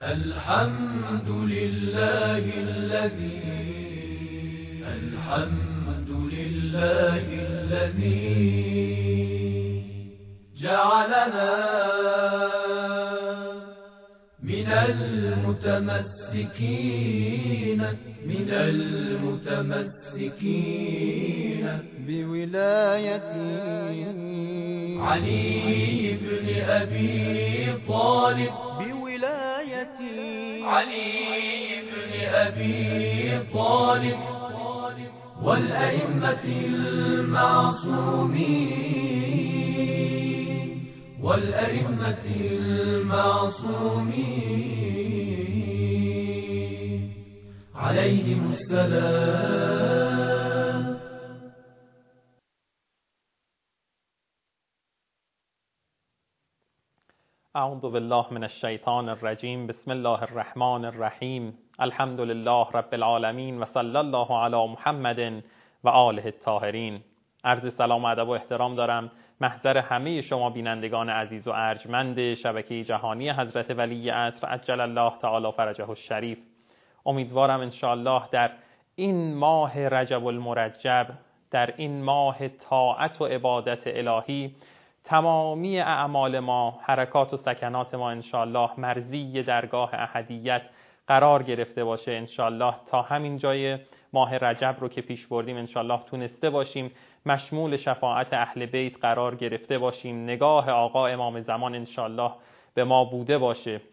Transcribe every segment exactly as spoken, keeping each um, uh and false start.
الحمد لله الذي الحمد لله الذي جعلنا من المتمسكين من المتمسكين بولايتي علي بن أبي طالب بولايتي علي بن أبي طالب والأئمة المعصومين والأئمة المعصومين عليهم السلام. اعوذ بالله من الشیطان الرجیم. بسم الله الرحمن الرحیم. الحمد لله رب العالمین و صلی الله علی محمد و آله الطاهرین. عرض سلام و ادب و احترام دارم محضر همه شما بینندگان عزیز و ارجمند شبکه جهانی حضرت ولی عصر عجل الله تعالی فرجه الشریف. امیدوارم انشاءالله در این ماه رجب المرجب، در این ماه طاعت و عبادت الهی، تمامی اعمال ما، حرکات و سکنات ما انشاءالله مرضی درگاه احدیت قرار گرفته باشه. انشاءالله تا همین جای ماه رجب رو که پیش بردیم انشاءالله تونسته باشیم مشمول شفاعت اهل بیت قرار گرفته باشیم. نگاه آقا امام زمان انشاءالله به ما بوده باشه.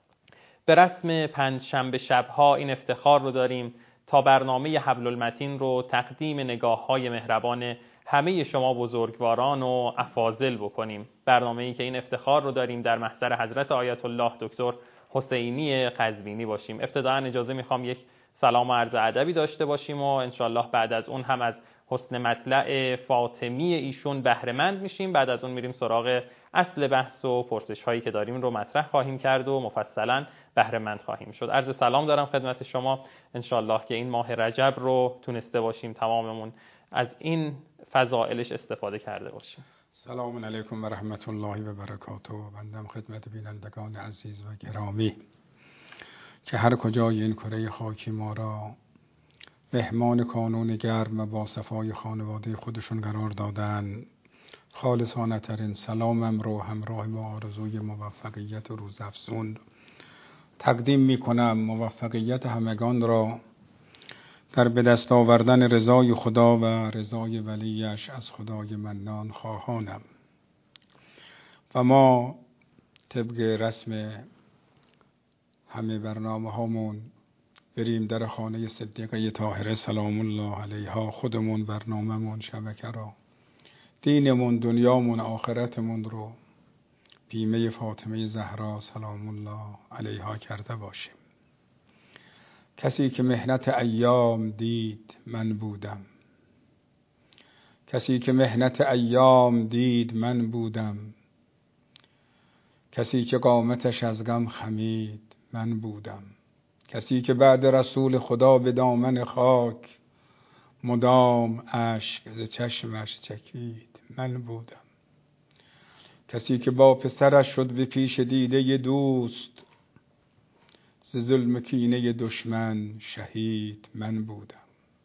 به رسم پنج شنبه شبها این افتخار رو داریم تا برنامه حبل المتین رو تقدیم نگاه های مهربان همه شما بزرگواران و افاضل بکنیم. برنامه‌ای که این افتخار رو داریم در محضر حضرت آیت الله دکتر حسینی قزوینی باشیم. ابتداً اجازه میخوام یک سلام و عرض ادبی داشته باشیم و انشالله بعد از اون هم از حسن مطلع فاطمی ایشون بهره مند میشیم. بعد از اون میریم سراغ اصل بحث و پرسش هایی که داریم رو مطرح خواهیم کرد و مفصلا بهره مند خواهیم شد. عرض سلام دارم خدمت شما. انشالله که این ماه رجب رو تونسته باشیم تماممون از این فضائلش استفاده کرده باشیم. سلام علیکم و رحمت الله و برکاته. بندم خدمت بینندگان عزیز و گرامی که هر کجای این کره خاکی ما را مهمان کانون گرم و با صفای خانواده خودشون قرار دادن، خالصانه ترین سلامم رو همراه با آرزوی موفقیت و روزافزون تقدیم می کنم. موفقیت همگان را در به دست آوردن رضای خدا و رضای ولیش از خدای منان خواهانم. و ما طبق رسم همه برنامه هامون بریم در خانه صدیقه طاهره سلام الله علیها. خودمون، برنامه‌مون، شبکه را، دینمون، دنیامون، آخرتمون رو بیمه فاطمه زهرا سلام الله علیها کرده باشیم. کسی که محنت ایام دید من بودم، کسی که محنت ایام دید من بودم، کسی که قامتش از غم خمید من بودم، کسی که بعد رسول خدا به دامن خاک مدام اشک ز چشمش چکید من بودم، کسی که با پسرش شد به پیش دیده دوست، ز ظلم کینه دشمن شهید من بودم،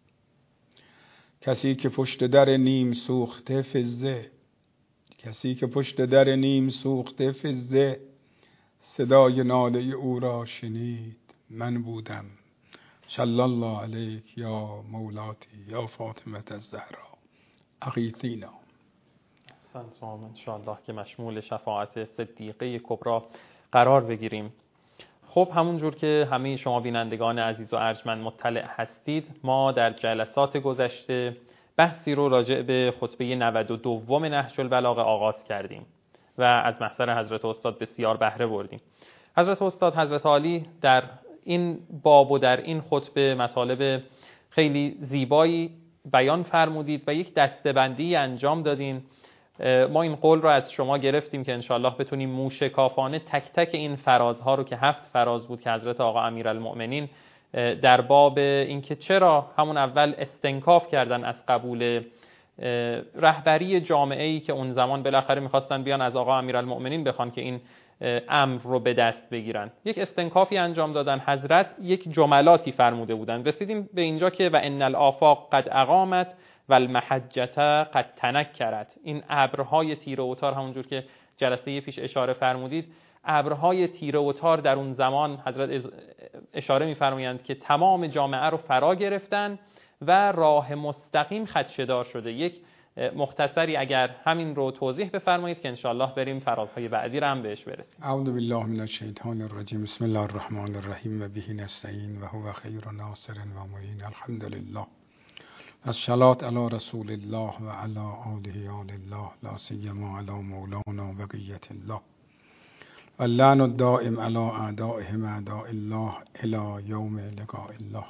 کسی که پشت در نیم سوخته فزه، کسی که پشت در نیم سوخته فزه صدای ناله او را شنید من بودم. صلی الله علیک یا مولاتی یا فاطمه الزهرا اغیثینا. سلام انشاءالله که مشمول شفاعت صدیقه کبرا قرار بگیریم. خب همونجور که همه شما بینندگان عزیز و ارجمند مطلع هستید، ما در جلسات گذشته بحثی رو راجع به خطبه نود و دو نهج البلاغه آغاز کردیم و از محضر حضرت استاد بسیار بهره بردیم. حضرت استاد حضرت عالی در این باب و در این خطبه مطالب خیلی زیبایی بیان فرمودید و یک دسته‌بندی انجام دادین. ما این قول رو از شما گرفتیم که انشاءالله بتونیم موشکافانه تک تک این فرازها رو که هفت فراز بود که حضرت آقا امیرالمؤمنین در باب اینکه چرا همون اول استنکاف کردن از قبول رهبری جامعه‌ای که اون زمان بالاخره می‌خواستن بیان از آقا امیرالمؤمنین بخوان که این امر رو به دست بگیرن. یک استنکافی انجام دادن، حضرت یک جملاتی فرموده بودن. رسیدیم به اینجا که و ان الآفاق قد اقامت و المحجة قد تنکرت. این ابرهای تیره و تار، همونجور که جلسه پیش اشاره فرمودید، ابرهای تیره و تار در اون زمان حضرت اشاره می‌فرمایند که تمام جامعه رو فرا گرفتن و راه مستقیم خدشه‌دار شده. یک مختصری اگر همین رو توضیح بفرمایید که انشاءالله بریم فرازهای بعدی رو هم بهش برسیم. اعوذ بالله من الشیطان الرجیم. بسم الله الرحمن الرحیم و به نستعین و هو خیر ناصر و معین. الحمدلله. الصلاة علی رسول الله و علی آله آل الله، لا سیما علی مولانا بقیة الله و اللعن الدائم علی اعدائهم اعداء الله الی یوم لقاء الله.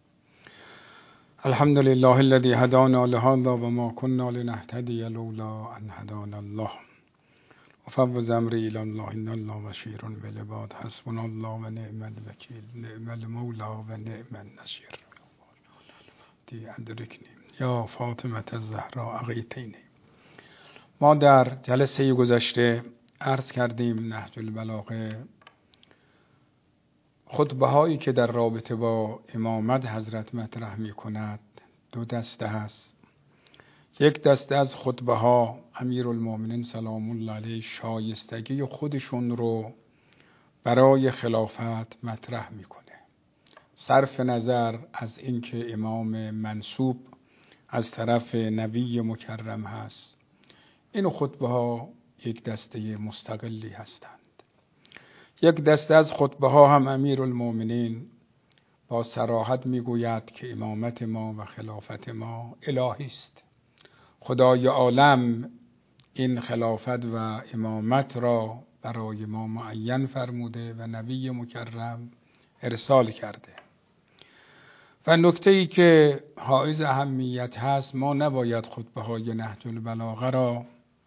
الحمد لله الذي هدانا لهذا وما كنا لنهتدي لولا ان هدانا الله. وفوض امري الى الله ان الله بشير بالعباد. حسبنا الله ونعم الوكيل نعم المولى ونعم النصير. دی ادرکنی یا فاطمه الزهراء اغیثینی. ما در جلسه گذشته عرض کردیم نهج البلاغه خطبه هایی که در رابطه با امامت حضرت مطرح می کند دو دسته هست. یک دسته از خطبه ها امیرالمومنین سلام الله علیه شایستگی خودشون رو برای خلافت مطرح میکنه، صرف نظر از اینکه امام منصوب از طرف نبی مکرم هست. این خطبه ها یک دسته مستقلی هستند. یک دسته از خطبه ها هم امیرالمومنین با صراحت میگوید که امامت ما و خلافت ما الهی است. خدای عالم این خلافت و امامت را برای ما معین فرموده و نبی مکرم ارسال کرده. و نکته ای که حائز اهمیت هست، ما نباید خطبه های نهج البلاغه را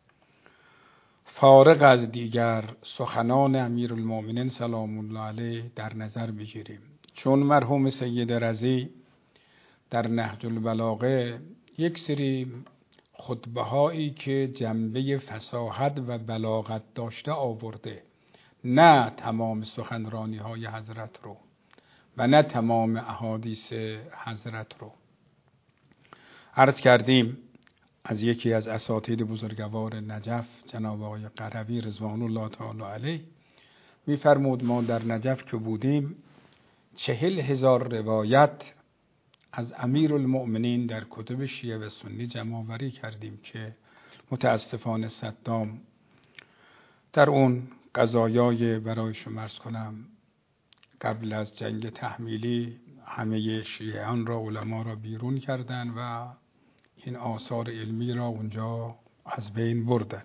فارغ از دیگر سخنان امیرالمومنین سلام الله علیه در نظر بگیریم، چون مرحوم سید رضی در نهج البلاغه یک سری خطبه هایی که جنبه فصاحت و بلاغت داشته آورده، نه تمام سخنرانی های حضرت رو و نه تمام احادیث حضرت رو. عرض کردیم از یکی از اساتید بزرگوار نجف جناب آقای قروی رضوان الله تعالی علیه میفرمود ما در نجف که بودیم چهل هزار روایت از امیرالمؤمنین در کتب شیعه و سنی جمع آوری کردیم که متاسفانه صدام در اون قضایای برای شما عرض کنم قبل از جنگ تحمیلی همه شیعیان را علما را بیرون کردن و این آثار علمی را اونجا از بین بردن.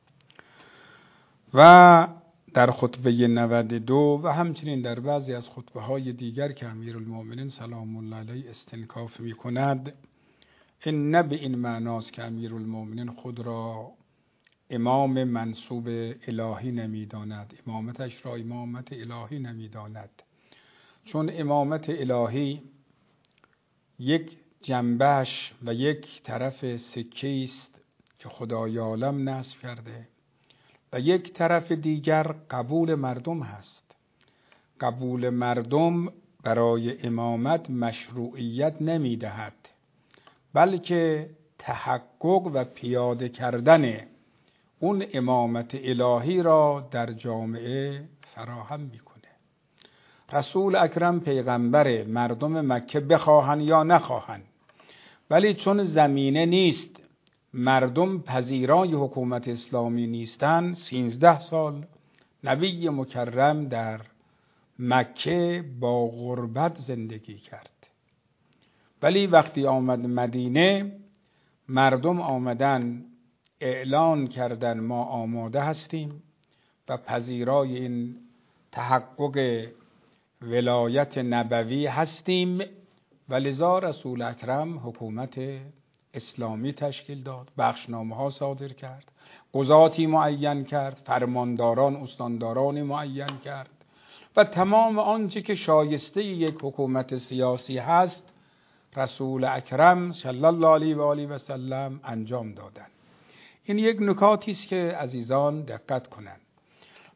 و در خطبه نود و دو و همچنین در بعضی از خطبه های دیگر که امیرالمومنین سلام الله علیه استنکاف می کند، این نه به این معناست که امیرالمومنین خود را امام منصوب الهی نمی داند، امامتش را امامت الهی نمی داند، چون امامت الهی یک جنبش و یک طرف سکه است که خدای عالم نصب کرده و یک طرف دیگر قبول مردم هست. قبول مردم برای امامت مشروعیت نمی دهد، بلکه تحقق و پیاده کردن اون امامت الهی را در جامعه فراهم می کنه. رسول اکرم پیغمبر، مردم مکه بخواهن یا نخواهن، ولی چون زمینه نیست، مردم پذیرای حکومت اسلامی نیستن، سینزده سال نبی مکرم در مکه با غربت زندگی کرد. ولی وقتی آمد مدینه، مردم آمدن اعلان کردن ما آماده هستیم و پذیرای این تحقق ولایت نبوی هستیم و لذا رسول اکرم حکومت اسلامی تشکیل داد، بخشنامه ها صادر کرد، قضاتی معین کرد، فرمانداران استاندارانی معین کرد و تمام آنچه که شایسته یک حکومت سیاسی هست رسول اکرم صلی الله علیه و آله و سلم انجام دادند. این یک نکاتی است که عزیزان دقت کنند.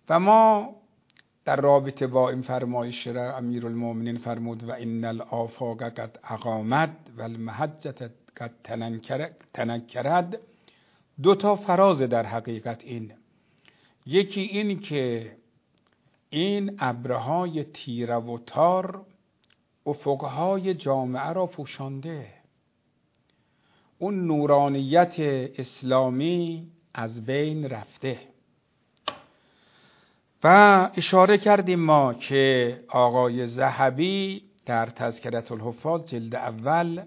و ما در رابطه با این فرمایش را امیرالمومنین فرمود و ان الآفاق قد اقامت و المحجة قد تنکرد. دو تا فراز در حقیقت این، یکی این که این ابرهای تیره و تار افقهای جامعه را پوشانده، اون نورانیت اسلامی از بین رفته. و اشاره کردیم ما که آقای ذهبی در تذکرة الحفاظ جلد اول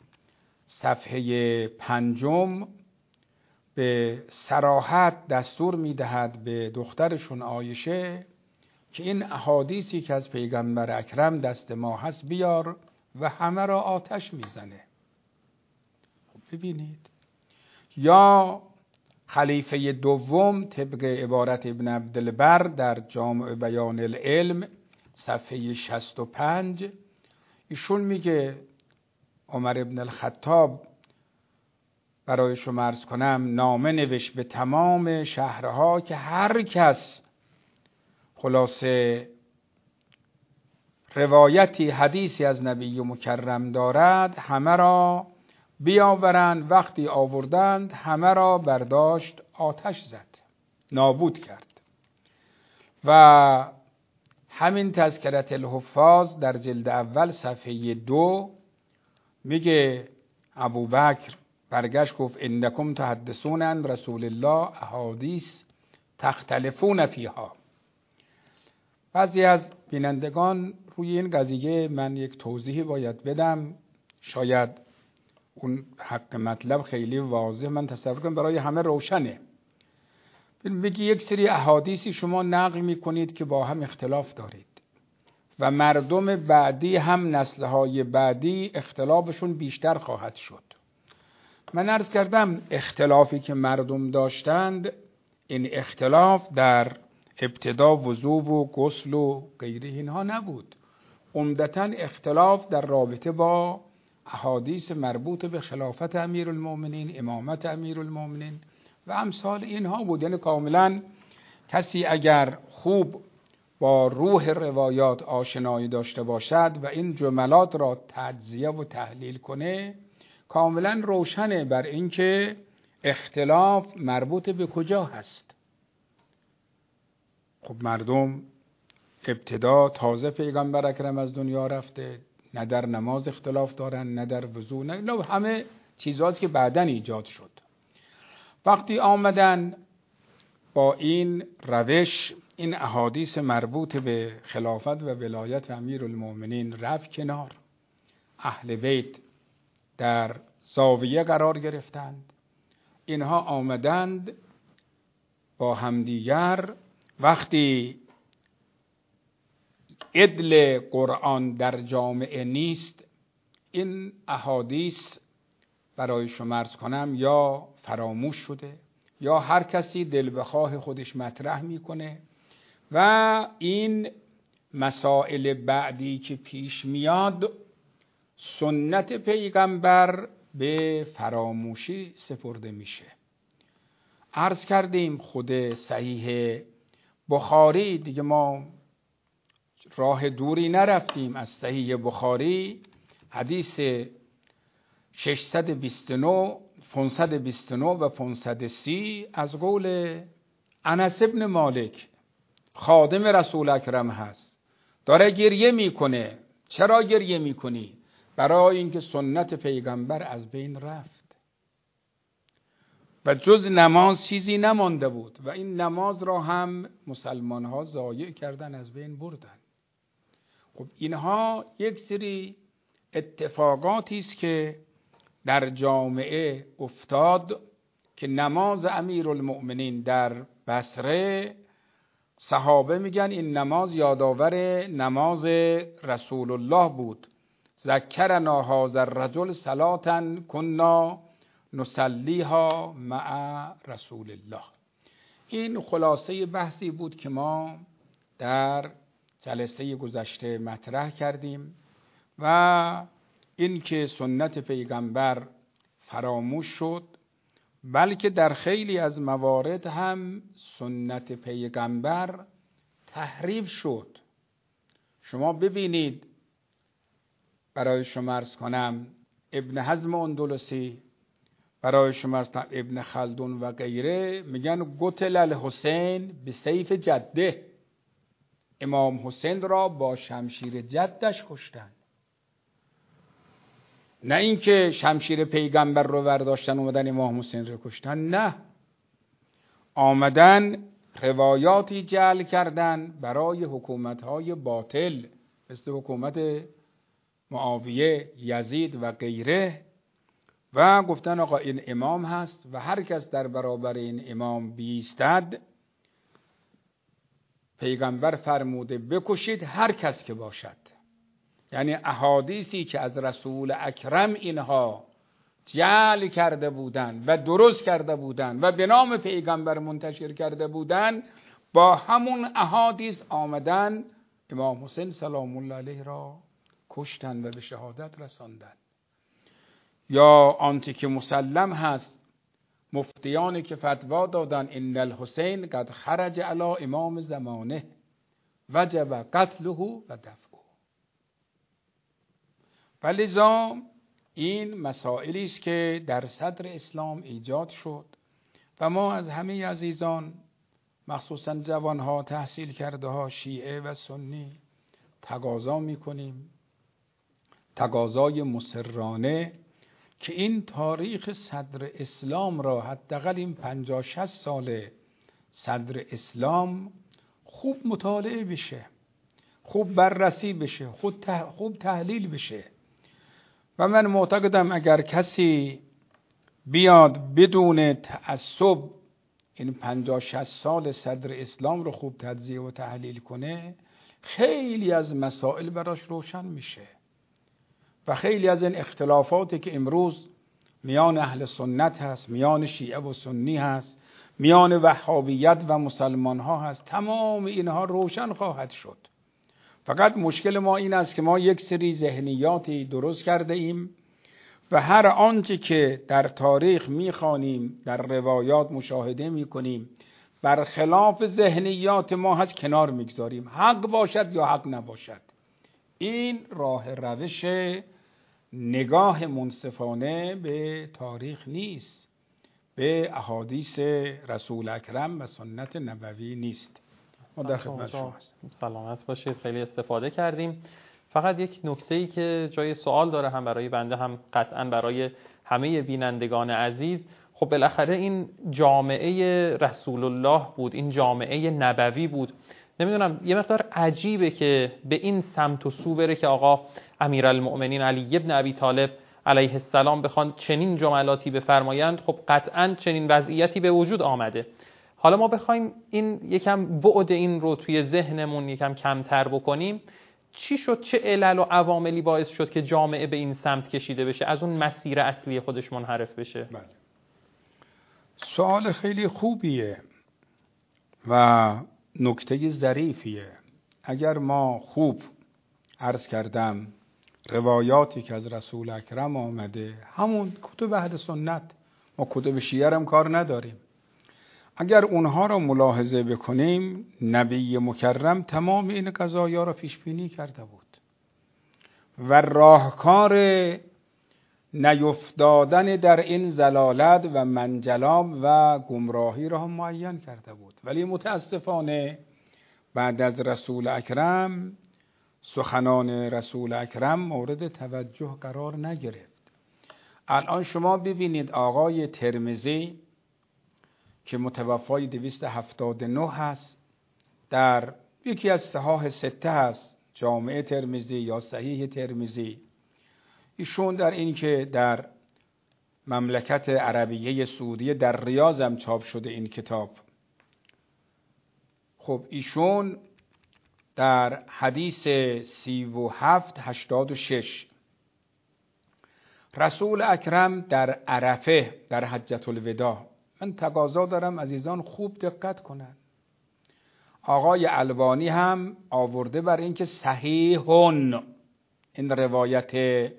صفحه پنجم به صراحت دستور میدهد به دخترشون عایشه که این احادیثی که از پیغمبر اکرم دست ما هست بیار و همه را آتش میزنه. خب ببینید، یا خلیفه دوم طبق عبارت ابن عبدالبر در جامع بیان العلم صفحه شصت و پنج، ایشون میگه عمر ابن الخطاب برای شما عرض کنم نامه نوشت به تمام شهرها که هر کس خلاصه روایتی حدیثی از نبی مکرم دارد همه را بیاورند. وقتی آوردند همه را برداشت آتش زد، نابود کرد. و همین تذکرة الحفاظ در جلد اول صفحه دو میگه ابوبکر برگشت گفت انکم تحدثون عن رسول الله احادیث تختلفون فیها. بعضی از بینندگان روی این قضیه من یک توضیحی باید بدم، شاید اون حق مطلب خیلی واضح من تصور کنم برای همه روشنه. بگی یک سری احادیثی شما نقل میکنید که با هم اختلاف دارید و مردم بعدی هم نسلهای بعدی اختلافشون بیشتر خواهد شد. من عرض کردم اختلافی که مردم داشتند این اختلاف در ابتدا وضو و غسل و غیره اینها نبود، عمدتاً اختلاف در رابطه با احادیث مربوط به خلافت امیرالمومنین، امامت امیرالمومنین و امثال اینها بود. یعنی کاملا کسی اگر خوب با روح روایات آشنایی داشته باشد و این جملات را تجزیه و تحلیل کنه، کاملا روشنه بر اینکه اختلاف مربوط به کجا هست. خب مردم ابتدا تازه پیغمبر اکرم از دنیا رفته، نه در نماز اختلاف دارن، نه در وضو، نه همه چیزهاست که بعداً ایجاد شد. وقتی آمدن با این روش این احادیث مربوط به خلافت و ولایت امیرالمومنین رفت کنار، اهل بیت در زاویه قرار گرفتند، اینها آمدند با همدیگر. وقتی عدل قرآن در جامعه نیست، این احادیث برای شما عرض کنم یا فراموش شده یا هر کسی دل بخواه خودش مطرح میکنه و این مسائل بعدی که پیش میاد سنت پیغمبر به فراموشی سپرده میشه. عرض کردیم خود صحیح بخاری، دیگه ما راه دوری نرفتیم، از صحیح بخاری حدیث ششصد و بیست و نه، پانصد و بیست و نه و پانصد و سی از قول انس ابن مالک خادم رسول اکرم هست، داره گریه میکنه. چرا گریه میکنی؟ برای اینکه سنت پیغمبر از بین رفت و جز نماز چیزی نمانده بود و این نماز را هم مسلمان ها ضایع کردن، از بین بردن. خب اینها یک سری اتفاقاتی است که در جامعه افتاد که نماز امیرالمؤمنین در بصره صحابه میگن این نماز یادآور نماز رسول الله بود. ذکرنا هذا الرجل صلاة کنا نصلیها مع رسول الله. این خلاصه بحثی بود که ما در جلسه گذشته مطرح کردیم و این که سنت پیغمبر فراموش شد، بلکه در خیلی از موارد هم سنت پیغمبر تحریف شد. شما ببینید، برای شما عرض کنم ابن حزم اندلسی، برای شما عرض کنم ابن خلدون و غیره میگن قتل الحسین به سیف جده، امام حسین را با شمشیر جدش کشتن. نه اینکه شمشیر پیغمبر رو برداشتن اومدن امام حسین رو کشتن، نه، آمدن روایاتی جعل کردن برای حکومت‌های باطل مثل حکومت معاویه، یزید و غیره و گفتن آقا این امام هست و هر کس در برابر این امام بیستد پیغمبر فرموده بکشید هر کس که باشد. یعنی احادیثی که از رسول اکرم اینها جعل کرده بودند و درست کرده بودند و به نام پیغمبر منتشر کرده بودند، با همون احادیث آمدن امام حسین سلام الله علیه را کشتن و به شهادت رساندن. یا آنچه که مسلم هست، مفتیانی که فتوا دادن ان الحسین قد خرج علی امام زمانه وجب قتله و دفعه. ولذا این مسائلی است که در صدر اسلام ایجاد شد و ما از همه عزیزان، مخصوصا جوانها، تحصیل کرده ها، شیعه و سنی، تقاضا میکنیم، تقاضای مسررانه، که این تاریخ صدر اسلام را حداقل این پنجاه شصت سال صدر اسلام خوب مطالعه بشه، خوب بررسی بشه، خوب تحلیل بشه. و من معتقدم اگر کسی بیاد بدون تعصب این پنجاه شصت سال صدر اسلام رو خوب تجزیه و تحلیل کنه، خیلی از مسائل براش روشن میشه و خیلی از این اختلافاتی که امروز میان اهل سنت هست، میان شیعه و سنی هست، میان وهابیت و مسلمان ها هست، تمام اینها روشن خواهد شد. فقط مشکل ما این است که ما یک سری ذهنیاتی درست کرده ایم و هر آنچه که در تاریخ میخوانیم، در روایات مشاهده میکنیم، برخلاف ذهنیات ما هست کنار میگذاریم، حق باشد یا حق نباشد. این راه روش نگاه منصفانه به تاریخ نیست، به احادیث رسول اکرم و سنت نبوی نیست. ما در خدمت شما هستیم. سلامت باشید، خیلی استفاده کردیم. فقط یک نکته‌ای که جای سوال داره، هم برای بنده هم قطعا برای همه بینندگان عزیز. خب بالاخره این جامعه رسول الله بود، این جامعه نبوی بود. نمیدونم، یه مقدار عجیبه که به این سمت و سو بره که آقا امیرالمؤمنین علی ابن ابی طالب علیه السلام بخوان چنین جملاتی بفرمایند. خب قطعا چنین وضعیتی به وجود آمده. حالا ما بخوایم این یکم بعد این رو توی ذهنمون یکم کمتر بکنیم، چی شد، چه علل و عواملی باعث شد که جامعه به این سمت کشیده بشه، از اون مسیر اصلی خودش منحرف بشه؟ بله. سوال خیلی خوبیه و نکته ظریفیه. اگر ما خوب عرض کردم روایاتی که از رسول اکرم آمده، همون کتب اهل سنت، ما کتب شیعه هم کار نداریم، اگر اونها رو ملاحظه بکنیم، نبی مکرم تمام این قضایا رو پیش بینی کرده بود و راهکار نیفتادن در این ضلالت و منجلاب و گمراهی را هم معین کرده بود. ولی متاسفانه بعد از رسول اکرم سخنان رسول اکرم مورد توجه قرار نگرفت. الان شما ببینید آقای ترمذی که متوفای دویست و هفتاد و نه هست، در یکی از صحاح سته هست، جامع ترمذی یا صحیح ترمذی، ایشون در این که در مملکت عربیه سعودیه در ریاض هم چاپ شده این کتاب. خب ایشون در حدیث سی و هفت هشتاد و شش رسول اکرم در عرفه در حجة الوداع، من تقاضا دارم عزیزان خوب دقت کنن، آقای البانی هم آورده بر این که صحیحون، این روایت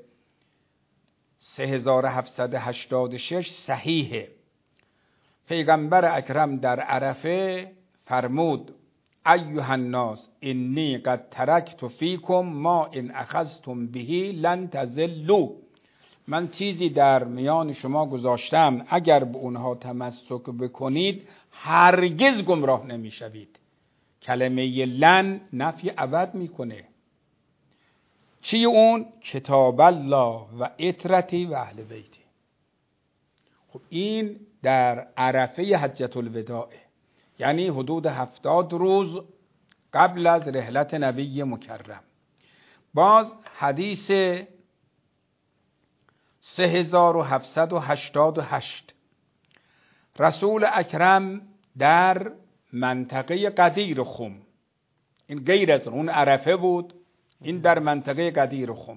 سه هزار و هفتصد و هشتاد و شش صحیحه. پیغمبر اکرم در عرفه فرمود ایها الناس انی قد ترکت فیکم ما ان اخذتم به لن تضلوا، من چیزی در میان شما گذاشتم اگر به اونها تمسک بکنید هرگز گمراه نمیشوید. کلمه لن نفی ابد میکنه. چی اون؟ کتاب الله و عترتی و اهل بیتی. خب این در عرفه حجة الوداع، یعنی حدود هفتاد روز قبل از رحلت نبی مکرم. باز حدیث سه هزار و هفتصد و هشتاد و هشت، رسول اکرم در منطقه قدیر خم، این غیر از اون عرفه بود، این در منطقه قدیر خم،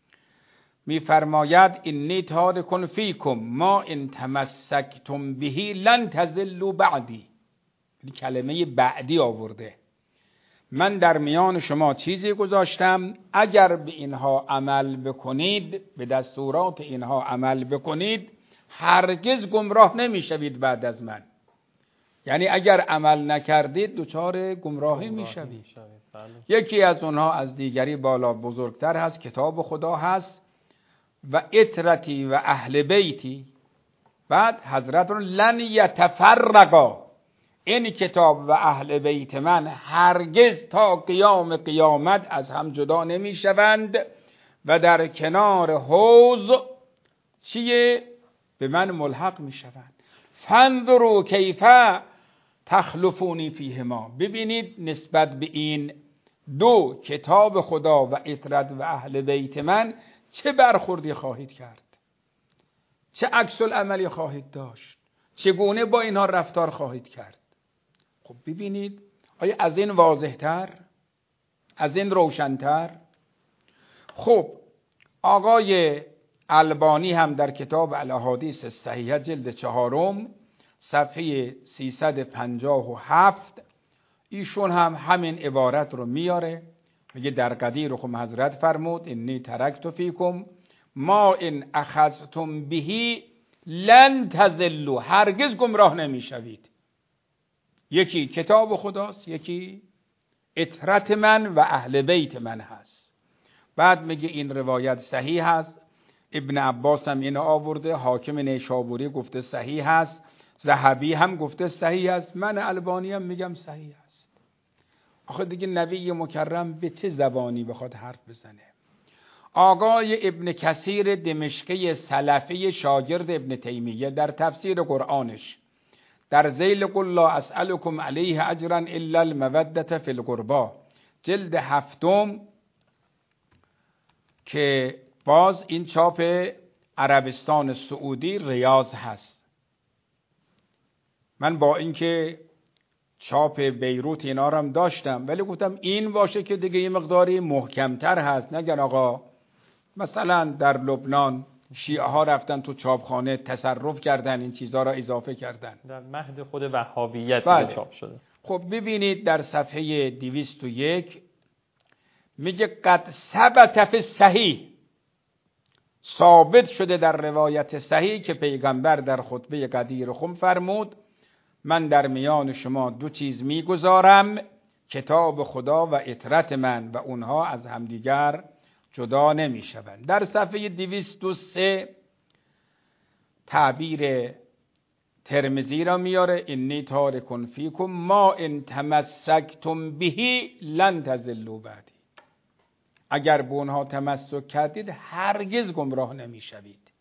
میفرماید انی تارک فیکم ما ان تمسکتم به لن تضلوا بعدی. این کلمه بعدی آورده، من در میان شما چیزی گذاشتم اگر به اینها عمل بکنید، به دستورات اینها عمل بکنید هرگز گمراه نمیشوید بعد از من. یعنی اگر عمل نکردید دچار گمراهی میشوید. یکی از اونها از دیگری بالا بزرگتر هست، کتاب خدا هست و عترتی و اهل بیتی. بعد حضرت لن یتفرقا، این کتاب و اهل بیت من هرگز تا قیام قیامت از هم جدا نمی شوند و در کنار حوض چیه؟ به من ملحق می شوند. فانظروا کیف تخلفونی فیهما، ببینید نسبت به این دو کتاب خدا و عترت و اهل بیت من چه برخوردی خواهید کرد، چه عکس العملی خواهید داشت، چگونه با اینها رفتار خواهید کرد. خب ببینید آیا از این واضح‌تر، از این روشن‌تر؟ خب آقای البانی هم در کتاب الاحادیث الصحیحه جلد چهارم صفحه سیصد و پنجاه و هفت ایشون هم همین عبارت رو میاره، میگه در قدیر خم حضرت فرمود انی ترکت فیکم ما ان اخذتم به لن تضلوا، هرگز گمراه نمیشوید. یکی کتاب خداست، یکی عترت من و اهل بیت من هست. بعد میگه این روایت صحیح هست، ابن عباس هم اینو آورده، حاکم نیشابوری گفته صحیح هست، ذهبی هم گفته صحیح هست، من البانی هم میگم صحیح هست. آخه دیگه نبی مکرم به چه زبانی بخواد حرف بزنه؟ آقای ابن کثیر دمشقی سلفی شاگرد ابن تیمیه در تفسیر قرآنش در ذیل قل لا اسألكم علیه اجرا الا المودة فی القربا جلد هفتم، که باز این چاپ عربستان سعودی ریاض هست، من با اینکه چاپ بیروت اینا رو هم داشتم ولی گفتم این باشه که دیگه یه مقداری محکمتر هست، نگن آقا مثلا در لبنان شیعه ها رفتن تو چاپخانه تصرف کردن این چیزها را اضافه کردن، در مهد خود وهابیت بله. چاپ شده. خب ببینید در صفحه دویست و یک میگه قد ثبت فی صحیح، ثابت شده در روایت صحیح که پیغمبر در خطبه قدیر خم فرمود من در میان شما دو چیز میگذارم، کتاب خدا و عترت من و اونها از همدیگر جدا نمیشوند. در صفحه دویست و سه تعبیر ترمذی را میاره انی تارک فیکم ما ان تمسکتم به لن تضلوا بعدی، اگر به اونها تمسک کردید هرگز گمراه نمیشوید.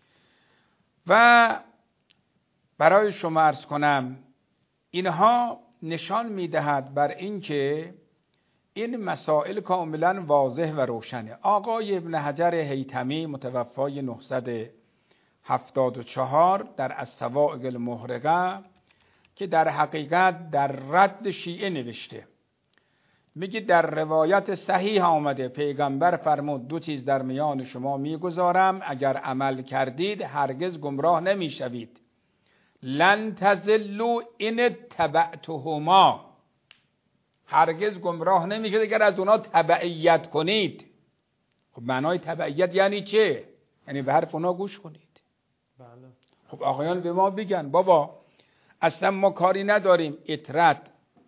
و برای شما عرض کنم اینها نشان میدهد بر اینکه این مسائل کاملا واضح و روشنه. آقای ابن حجر هیثمی متوفای نهصد و هفتاد و چهار در الصواعق المحرقه که در حقیقت در رد شیعه نوشته، میگه در روایت صحیح آمده پیغمبر فرمود دو چیز در میان شما میگذارم اگر عمل کردید هرگز گمراه نمیشوید، لن تضلوا ان اتبعتهما، هرگز گمراه نمیشید اگر از اونا تبعیت کنید. خب معنای تبعیت یعنی چه؟ یعنی به حرف اونا گوش کنید. بله. خب آقایان به ما بگن بابا اصلا ما کاری نداریم عترت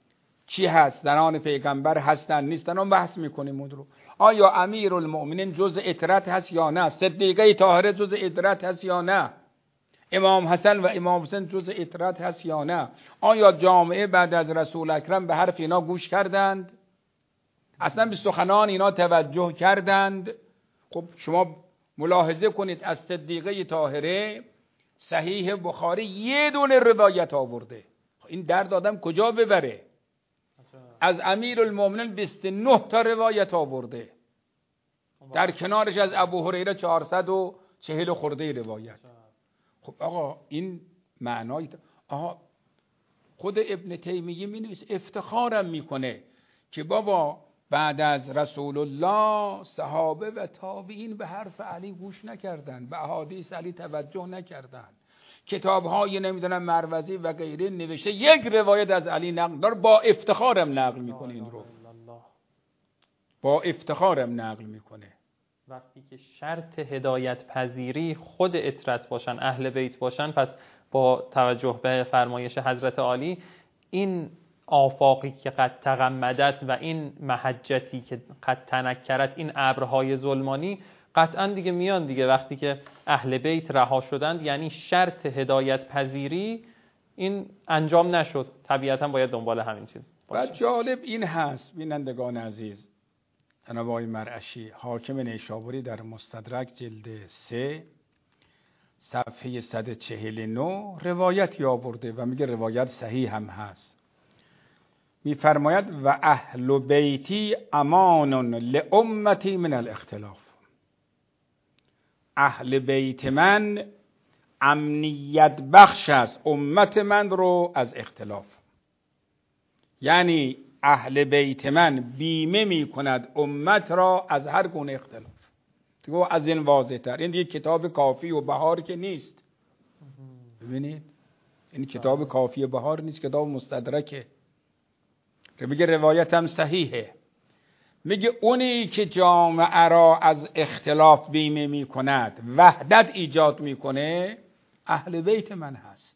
چی هست؟ زنان پیغمبر هستن نیستن اون بحث میکنیم اون رو. آیا امیر المؤمنین جز اطرت هست یا نه؟ صدیقه طاهره جز اطرت هست یا نه؟ امام حسن و امام حسین جز اطرت هست یا نه؟ آیا جامعه بعد از رسول اکرم به حرف اینا گوش کردند؟ اصلا به سخنان اینا توجه کردند؟ خب شما ملاحظه کنید از صدیقه طاهره صحیح بخاری یه دونه روایت آورده. این درد آدم کجا ببره؟ از امیر المؤمنین بیست و نه تا روایت آورده، در کنارش از ابو هریره چهارصد و چهل خورده روایت. خب آقا این معنای آقا خود ابن تیمیه می نویسه افتخارم میکنه که بابا بعد از رسول الله صحابه و تابعین به حرف علی گوش نکردن، به احادیث علی توجه نکردن، کتاب‌های نمیدونم مروزی و غیره نوشته یک روایت از علی نقل دار، با افتخارم نقل میکنه این رو، با افتخارم نقل میکنه. وقتی که شرط هدایت پذیری خود اطرت باشن، اهل بیت باشن، پس با توجه به فرمایش حضرت عالی این آفاقی که قد تغمدت و این محجتی که قد تنکرت، این ابرهای ظلمانی قطعا دیگه میان دیگه. وقتی که اهل بیت رها شدند یعنی شرط هدایت پذیری این انجام نشد، طبیعتا باید دنبال همین چیز باشه. و جالب این هست بینندگان عزیز، جناب آقای مرعشی حاکم نیشابوری در مستدرک جلد سه صفحه صد و چهل و نه روایتی آورده و میگه روایت صحیح هم هست. میفرماید و اهل بیتی امان لامتی من الاختلاف، اهل بیت من امنیت بخش است امت من رو از اختلاف. یعنی اهل بیت من بیمه می کند امت را از هر گونه اختلاف. دیگه از این واضح تر این دیگه کتاب کافی و بهار که نیست. ببینید این کتاب کافی و بهار نیست، کتاب مستدرکه. میگه روایت هم صحیحه، میگه اونی که جامعه را از اختلاف بیمه می کند، وحدت ایجاد میکنه، اهل بیت من هست.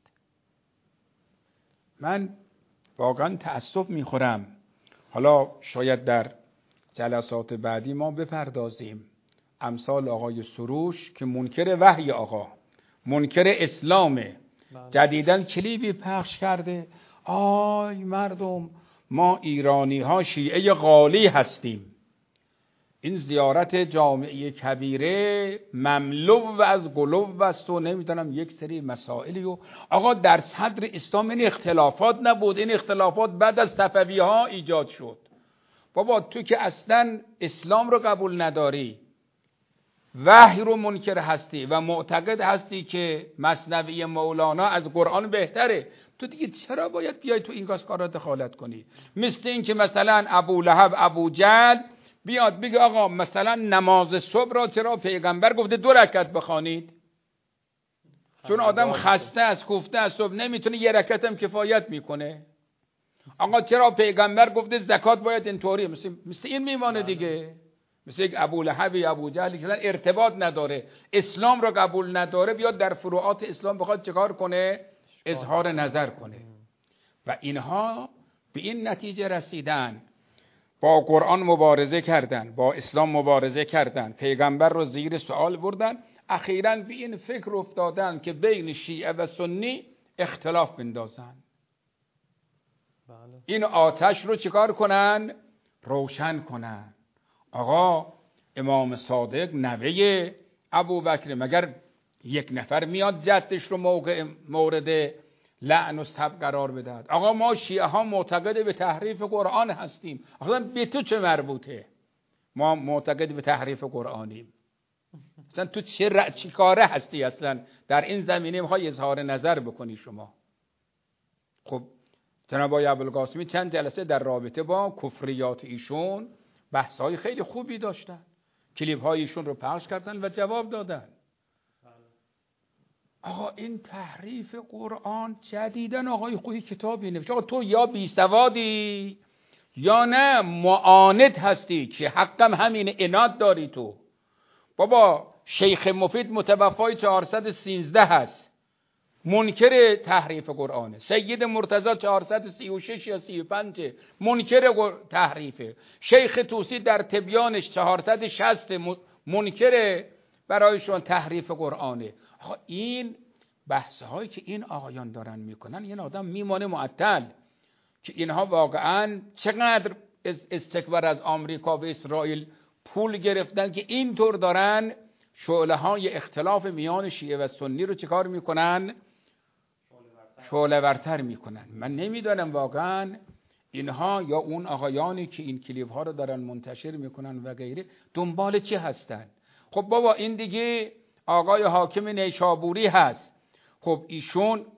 من واقعا تأسف میخورم، حالا شاید در جلسات بعدی ما بپردازیم، امثال آقای سروش که منکر وحی آقا، منکر اسلامه، جدیداً کلیپی پخش کرده آی مردم ما ایرانی ها شیعه غالی هستیم. این زیارت جامعه کبیره مملو و از قلوب است و نمیدونم یک سری مسائلی و آقا در صدر اسلام این اختلافات نبود، این اختلافات بعد از صفوی ها ایجاد شد. بابا تو که اصلا اسلام رو قبول نداری، وحی رو منکر هستی و معتقد هستی که مثنوی مولانا از قرآن بهتره، تو دیگه چرا باید بیای تو این کارا دخالت کنی؟ مثل این که مثلا ابو لهب ابو جهل بیاد بگه آقا مثلا نماز صبح را چرا پیغمبر گفته دو رکعت بخوانید؟ چون آدم خسته است، کوفته است، صبح نمیتونه یه رکعت هم کفایت میکنه. آقا چرا پیغمبر گفته زکات باید اینطوری؟ مثل, مثل این میمانه دیگه. مثل یک ابو لهب ابو جهلی که ارتباط نداره، اسلام را قبول نداره، بیاد در فروعات اسلام بخواد چکار کنه؟ اظهار نظر کنه. و اینها به این نتیجه رسیدن، با قرآن مبارزه کردن، با اسلام مبارزه کردن، پیغمبر رو زیر سوال بردن، اخیراً به این فکر افتادن که بین شیعه و سنی اختلاف بندازن. این آتش رو چکار کنن؟ روشن کنن. آقا امام صادق نوه ابو بکر، مگر یک نفر میاد جدش رو موقع مورد لعن و سب قرار بدهد؟ آقا ما شیعه ها معتقد به تحریف قرآن هستیم. آقا به تو چه مربوطه؟ ما معتقد به تحریف قرآنیم. اصلا تو چه ر... چی کاره هستی اصلا در این زمینه میخوای اظهار نظر بکنی شما؟ خب جناب آقای ابوالقاسمی چند جلسه در رابطه با کفریات ایشون بحث‌های خیلی خوبی داشتن، کلیپ‌های ایشون رو پخش کردن و جواب دادن. آقا این تحریف قرآن جدیدن آقای خوی کتابی نوشته. آقا تو یا بیسوادی یا نه معاند هستی که حقم همین عناد داری تو. بابا شیخ مفید متوفای چهارصد و سیزده هست، منکر تحریف قرآنه. سید مرتضی چهارصد و سی و شش یا سی و پنج منکر تحریفه. شیخ طوسی در تبیانش چهارصد و شصت منکر برایشون تحریف قرآنه. این بحث هایی که این آقایان دارن میکنن یه آدم میمانه معطل که اینها واقعا چقدر استکبار از آمریکا و اسرائیل پول گرفتن که اینطور دارن شعله های اختلاف میان شیعه و سنی رو چیکار میکنن؟ شعله ورتر میکنن. من نمیدونم واقعا اینها یا اون آقایانی که این کلیپ ها رو دارن منتشر میکنن و غیره دنبال چی هستن؟ خب بابا این دیگه آقای حاکم نیشابوری هست. خب ایشون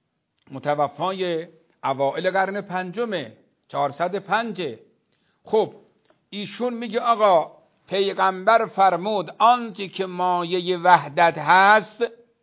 متوفای اوائل قرن پنجمه، چهارصد و پنج. خب ایشون میگه آقا پیغمبر فرمود آنچه که مایه وحدت هست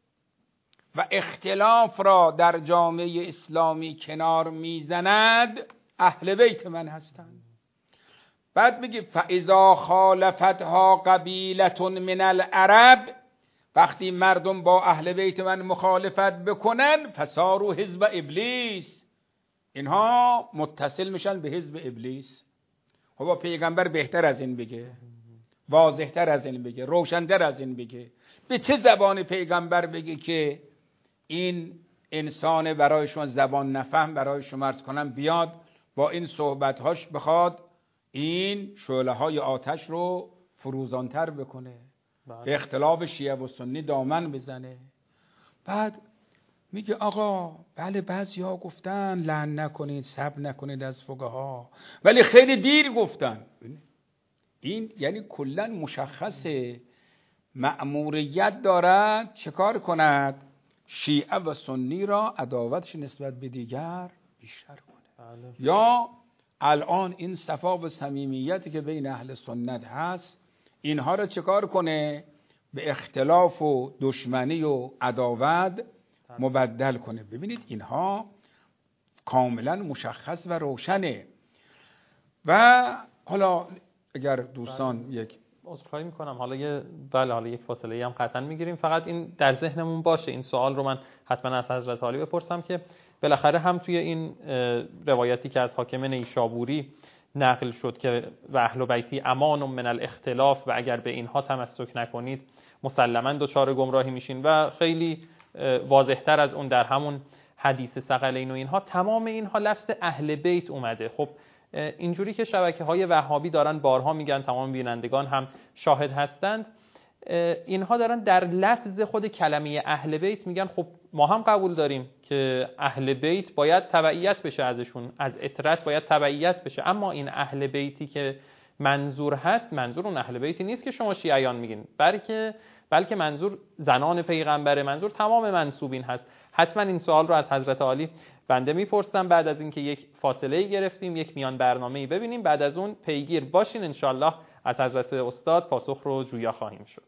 و اختلاف را در جامعه اسلامی کنار میزند اهل بیت من هستند. بعد میگه فاذا خالفتها قبیلة من العرب، وقتی مردم با اهل بیت من مخالفت بکنن فصاروا حزب ابلیس، اینها متصل میشن به حزب ابلیس. خب پیغمبر بهتر از این بگه، واضحتر از این بگه، روشن‌تر از این بگه. به چه زبان پیغمبر بگه که این انسان برای شما زبان نفهم برای شما عرض کنم بیاد با این صحبت‌هاش بخواد این شعله‌های آتش رو فروزانتر بکنه، به اختلاف شیعه و سنی دامن بزنه. بعد میگه آقا بله بعضی‌ها گفتن لعن نکنید، صبر نکنید از فقها، ولی خیلی دیر گفتن. این یعنی کلا مشخص مأموریت دارد چه کار کند؟ شیعه و سنی را عداوتش نسبت به دیگر بیشتر کنه. بله. یا الان این صفا و صمیمیتی که بین اهل سنت هست اینها را چه کار کنه؟ به اختلاف و دشمنی و عداوت مبدل کنه. ببینید اینها کاملا مشخص و روشنه. و حالا اگر دوستان بله. یک عذرخواهی میکنم حالا یه بله حالا یک فاصله هم قطعا میگیریم، فقط این در ذهنمون باشه این سوال رو من حتما از حضرت عالی بپرسم که بالاخره هم توی این روایتی که از حاکم نیشابوری نقل شد که و اهل بیتی امان من الاختلاف و اگر به اینها تمسک نکنید مسلما دچار گمراهی میشین و خیلی واضحتر از اون در همون حدیث ثقلین و اینها تمام اینها لفظ اهل بیت اومده. خب اینجوری که شبکه‌های وهابی دارن بارها میگن، تمام بینندگان هم شاهد هستند، اینها دارن در لفظ خود کلمه اهل بیت میگن خب ما هم قبول داریم که اهل بیت باید تبعیت بشه ازشون، از اطرت باید تبعیت بشه، اما این اهل بیتی که منظور هست منظور اون اهل بیتی نیست که شما شیعیان میگین، بلکه بلکه منظور زنان پیغمبر، منظور تمام منسوبین هست. حتما این سوال رو از حضرت عالی بنده میپرسم بعد از اینکه یک فاصله گرفتیم، یک میان برنامه‌ای ببینیم، بعد از اون پیگیر باشین انشالله از حضرت استاد پاسخ رو جویا خواهیم شد.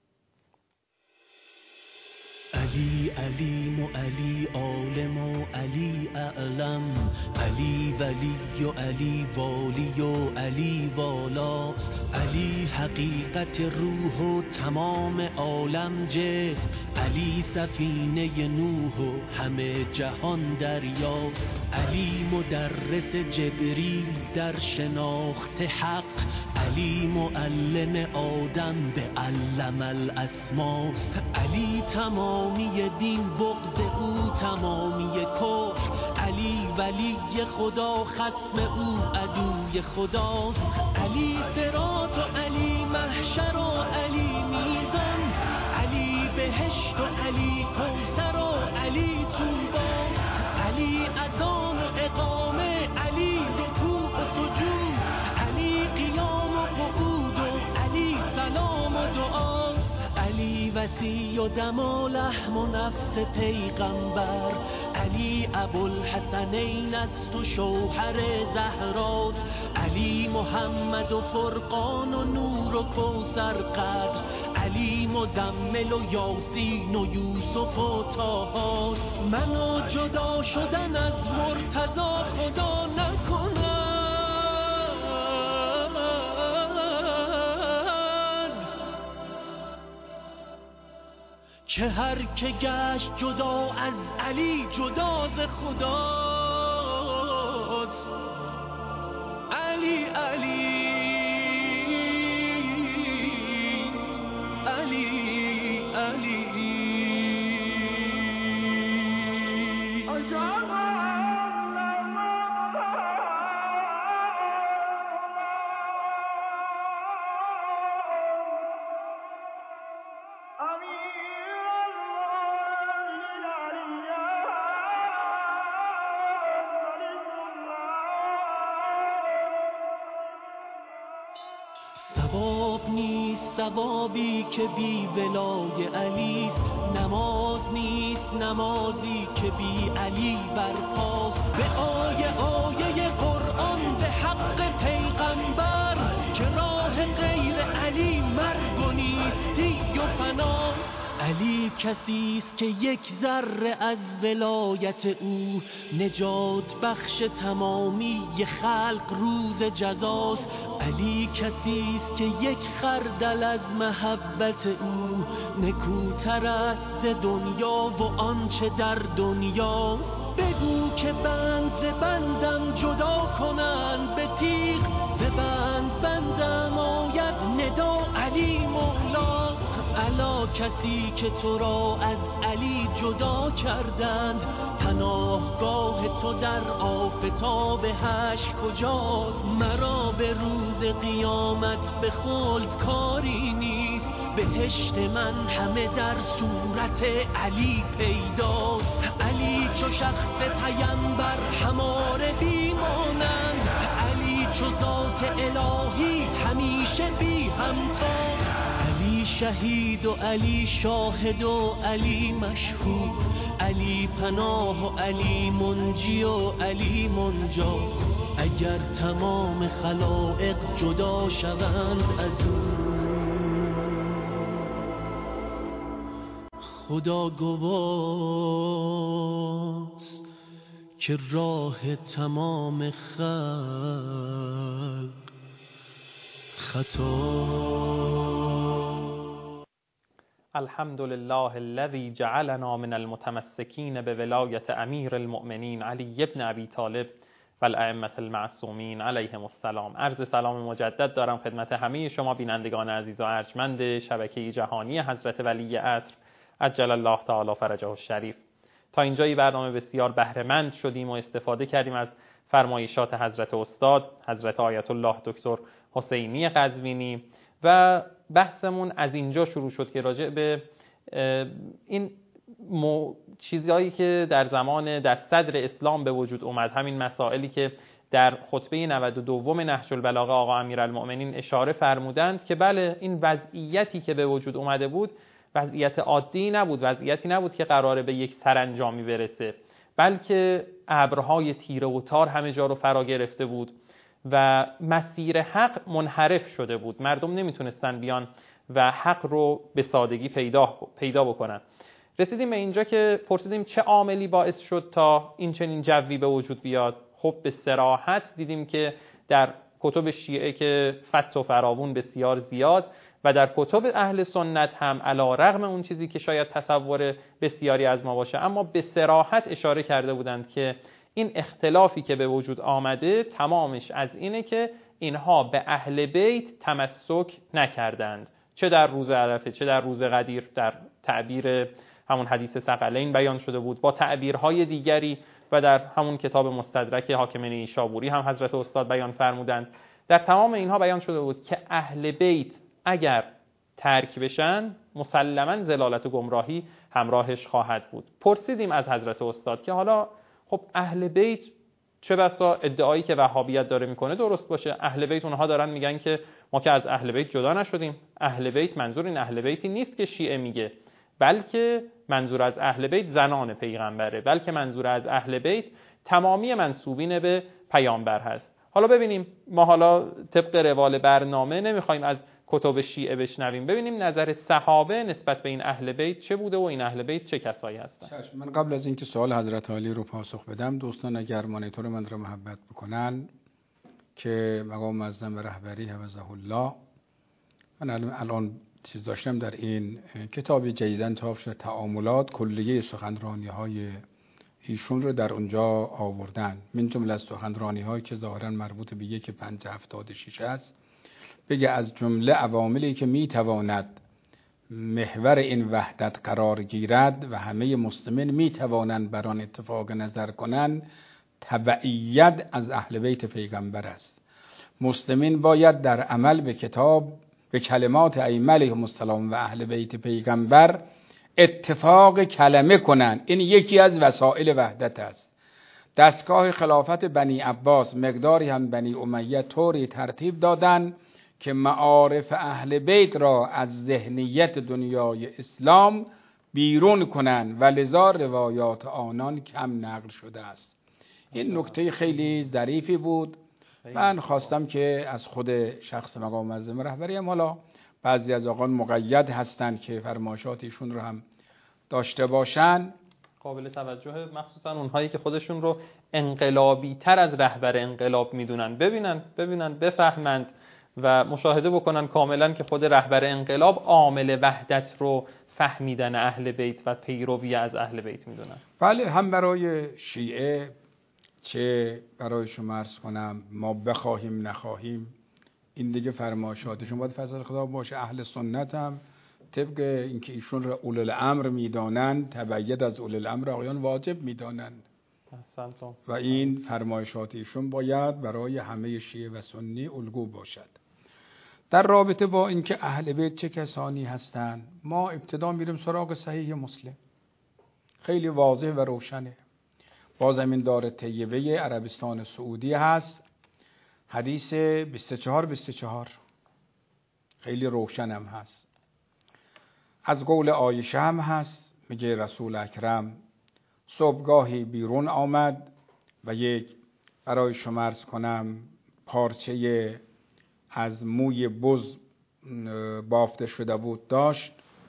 علی علیم و علی عالم و علی اعلم، علی ولی و علی والی و علی والاست، علی حقیقت روح و تمام عالم جسم، علی سفینه نوح و همه جهان دریاست، علی مدرس جبریل در شناخت حق، علی معلم آدم به علم الاسماست، علی تمامی دین بغض او تمامی کفر، علی ولی خدا خصم او عدوی خداست، علی صراط و علی محشر و علی میزان، علی بهشت و علی کوثر و علی طوبی، علی اذان و اقامه، علی رکوع و سجود، علی قیام و قعود و علی سلام و دعاست، علی وصی و دم و لحم و نفس پیغمبر، علی ابوالحسنین است و شوهر زهراست، علی محمد و فرقان و نور و کوثر قدر، علی مزمل و یاسین و یوسف و طاهاست، منو جدا شدن از مرتضی خدا نکنه. که هر که گشت جدا از علی جدا ز خداست. علی علی علی علی ثواب نیست ثوابی که بی ولای علیست، نماز نیست نمازی که بی علی برپاست. به آیه آیه قرآن به حق پیغمبر که راه غیر علی مرگ و نیستی و فناست. علی کسی است که یک ذره از ولایت او نجات بخش تمامی خلق روز جزاست. علی کسی است که یک خردل از محبت او نکوتر است ز دنیا و آنچه در دنیاست. بگو که بند ز بندم جدا کنند به تیغ، ز بند بندم آید ندا علی مولاست. الا کسی که تو را از علی جدا کردند، پناهگاه تو در آفتاب حشر کجاست؟ مرا به روز قیامت به خلد کاری نیست، بهشت من همه در صورت علی پیداست. علی چو شخص پیمبر هماره بیمانند، علی چو ذات الهی همیشه بی همتاست. علی شهید و علی شاهد و علی مشهود، علی پناه و علی منجی و علی منجاست. اگر تمام خلائق جدا شوند از او، خدا گواست که راه تمام خلق خطا. الحمد لله الذي جعلنا من المتمسكين بولایت امیر المؤمنین علی بن ابی طالب و الائمة المعصومین علیهم السلام. عرض سلام مجدد دارم خدمت همه شما بینندگان عزیز و ارجمند شبکه جهانی حضرت ولی عصر عجل الله تعالی فرجه الشریف. تا اینجای برنامه بسیار بهره‌مند شدیم و استفاده کردیم از فرمایشات حضرت استاد حضرت آیت الله دکتر حسینی قزوینی و بحثمون از اینجا شروع شد که راجع به این مو... چیزهایی که در زمان در صدر اسلام به وجود اومد، همین مسائلی که در خطبه نود و دو نهج البلاغه آقا امیرالمؤمنین اشاره فرمودند که بله این وضعیتی که به وجود اومده بود وضعیت عادی نبود، وضعیتی نبود که قراره به یک سرانجامی برسه، بلکه ابرهای تیره و تار همه جا رو فرا گرفته بود و مسیر حق منحرف شده بود. مردم نمیتونستن بیان و حق رو به سادگی پیدا پیدا بکنن. رسیدیم به اینجا که پرسیدیم چه عاملی باعث شد تا این چنین جوی به وجود بیاد. خب به صراحت دیدیم که در کتب شیعه که فت و فراوون بسیار زیاد و در کتب اهل سنت هم علی رغم اون چیزی که شاید تصور بسیاری از ما باشه، اما به صراحت اشاره کرده بودند که این اختلافی که به وجود آمده تمامش از اینه که اینها به اهل بیت تمسک نکردند، چه در روز عرفه چه در روز قدیر. در تعبیر همون حدیث ثقلین بیان شده بود، با تعبیرهای دیگری و در همون کتاب مستدرک حاکم نیشابوری هم حضرت استاد بیان فرمودند. در تمام اینها بیان شده بود که اهل بیت اگر ترک بشن مسلماً ضلالت و گمراهی همراهش خواهد بود. پرسیدیم از حضرت استاد که حالا خب اهل بیت چه بسا ادعایی که وهابیت داره میکنه درست باشه، اهل بیت اونها دارن میگن که ما که از اهل بیت جدا نشدیم. اهل بیت منظور این اهل بیتی نیست که شیعه میگه، بلکه منظور از اهل بیت زنان پیغمبره، بلکه منظور از اهل بیت تمامی منسوبین به پیامبر هست. حالا ببینیم، ما حالا طبق روال برنامه نمیخوایم از کتب شیعه بشنویم، ببینیم نظر صحابه نسبت به این اهل بیت چه بوده و این اهل بیت چه کسایی هستن. من قبل از اینکه سوال حضرت علی رو پاسخ بدم، دوستان اگر مانیتور من رو محبت بکنن که مقام معظم رهبری حفظه الله، من الان چیز داشتم در این کتاب جدیداً چاپ شده تعاملات، کلیه سخنرانی های ایشون رو در اونجا آوردن. من جمله از سخنرانی هایی که ظاهراً مربوط به یک پنج هفتاد و شش است، بگه از جمله عواملی که میتواند محور این وحدت قرار گیرد و همه مسلمین میتوانند بر آن اتفاق نظر کنند، تبعیت از اهل بیت پیغمبر است. مسلمین باید در عمل به کتاب، به کلمات ائمه علیهم السلام و اهل بیت پیغمبر اتفاق کلمه کنند. این یکی از وسایل وحدت است. دستگاه خلافت بنی عباس مقداری هم بنی امیه طوری ترتیب دادند که معارف اهل بیت را از ذهنیت دنیای اسلام بیرون کنند و لذا روایات آنان کم نقل شده است. این نکته خیلی ظریفی بود. من خواستم که از خود شخص مقام معظم رهبری هم، حالا بعضی از آقایان مقید هستند که فرمایشات ایشون رو هم داشته باشن، قابل توجه، مخصوصا اونهایی که خودشون رو انقلابی تر از رهبر انقلاب میدونن، ببینن ببینن بفهمند و مشاهده بکنن کاملا که خود رهبر انقلاب عامل وحدت رو فهمیدن اهل بیت و پیروی از اهل بیت میدونن. بله، هم برای شیعه چه برای شما عرض کنم ما بخواهیم نخواهیم این دیگه فرمایشاتشون باید فضل خدا باشه. اهل سنت هم طبق اینکه ایشون را اولو الامر میدانند، تبعیت از اولو الامر آقایان واجب میدانند و این فرمایشات ایشون باید برای همه شیعه و سنی الگو باشد. در رابطه با اینکه اهل بیت چه کسانی هستند، ما ابتدا میریم سراغ صحیح مسلم، خیلی واضح و روشنه. با زمیندار طیبه عربستان سعودی هست، حدیث بیست و چهار بیست و چهار خیلی روشن هم هست. از قول عایشه هم هست، میگه رسول اکرم صبحگاهی بیرون آمد و یک برای شما عرض کنم پارچه از موی بز بافته شده بود داشت.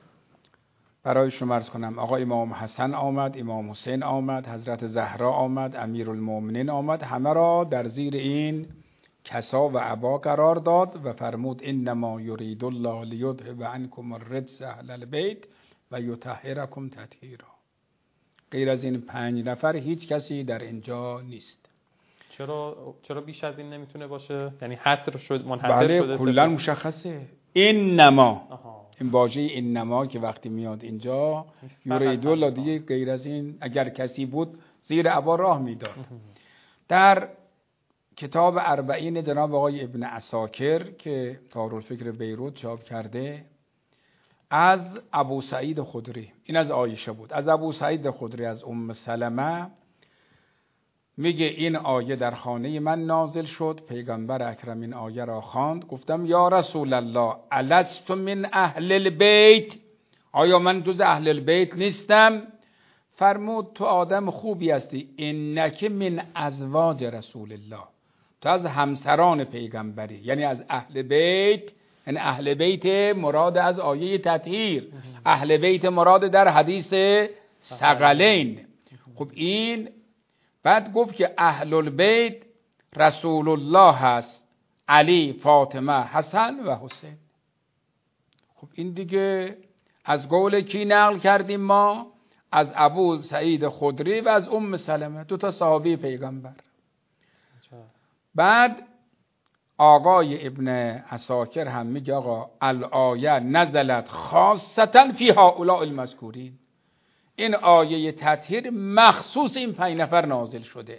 برای شما عرض کنم آقا امام حسن آمد، امام حسین آمد، حضرت زهرا آمد، امیرالمومنین آمد، همه را در زیر این کسا و عبا قرار داد و فرمود انما یرید الله لیذهب عنکم الرجس اهل البیت و یطهرکم تطهیرا. غیر از این پنج نفر هیچ کسی در اینجا نیست. چرا چرا بیش از این نمیتونه باشه؟ یعنی حصر شد، منحصر بله، شده. بله کلا مشخصه. انما آها. این واژه انما که وقتی میاد اینجا یرید الله دیگه غیر از این اگر کسی بود زیر عبا راه میداد. در کتاب اربعین جناب آقای ابن عساکر که دارالفکر بیروت چاپ کرده، از ابو سعید خدری، این از عایشه بود، از ابو سعید خدری از ام سلمه میگه این آیه در خانه من نازل شد، پیغمبر اکرم این آیه را خواند، گفتم یا رسول الله الست من اهل البیت، آیا من جز اهل البیت نیستم؟ فرمود تو آدم خوبی هستی، انک من ازواج رسول الله، تو از همسران پیغمبری، یعنی از اهل بیت. یعنی اهل بیت مراد از آیه تطهیر، اهل بیت مراد در حدیث ثقلین. خب این بعد گفت که اهل البیت رسول الله هست، علی، فاطمه، حسن و حسین. خب این دیگه از قول کی نقل کردیم ما؟ از ابو سعید خدری و از ام سلمه، دو تا صحابی پیغمبر. بعد آقای ابن عساکر هم میگه آقا الآیه نزلت خاصتا فی هؤلاء المذکورین، این آیه تطهیر مخصوص این پنج نفر نازل شده.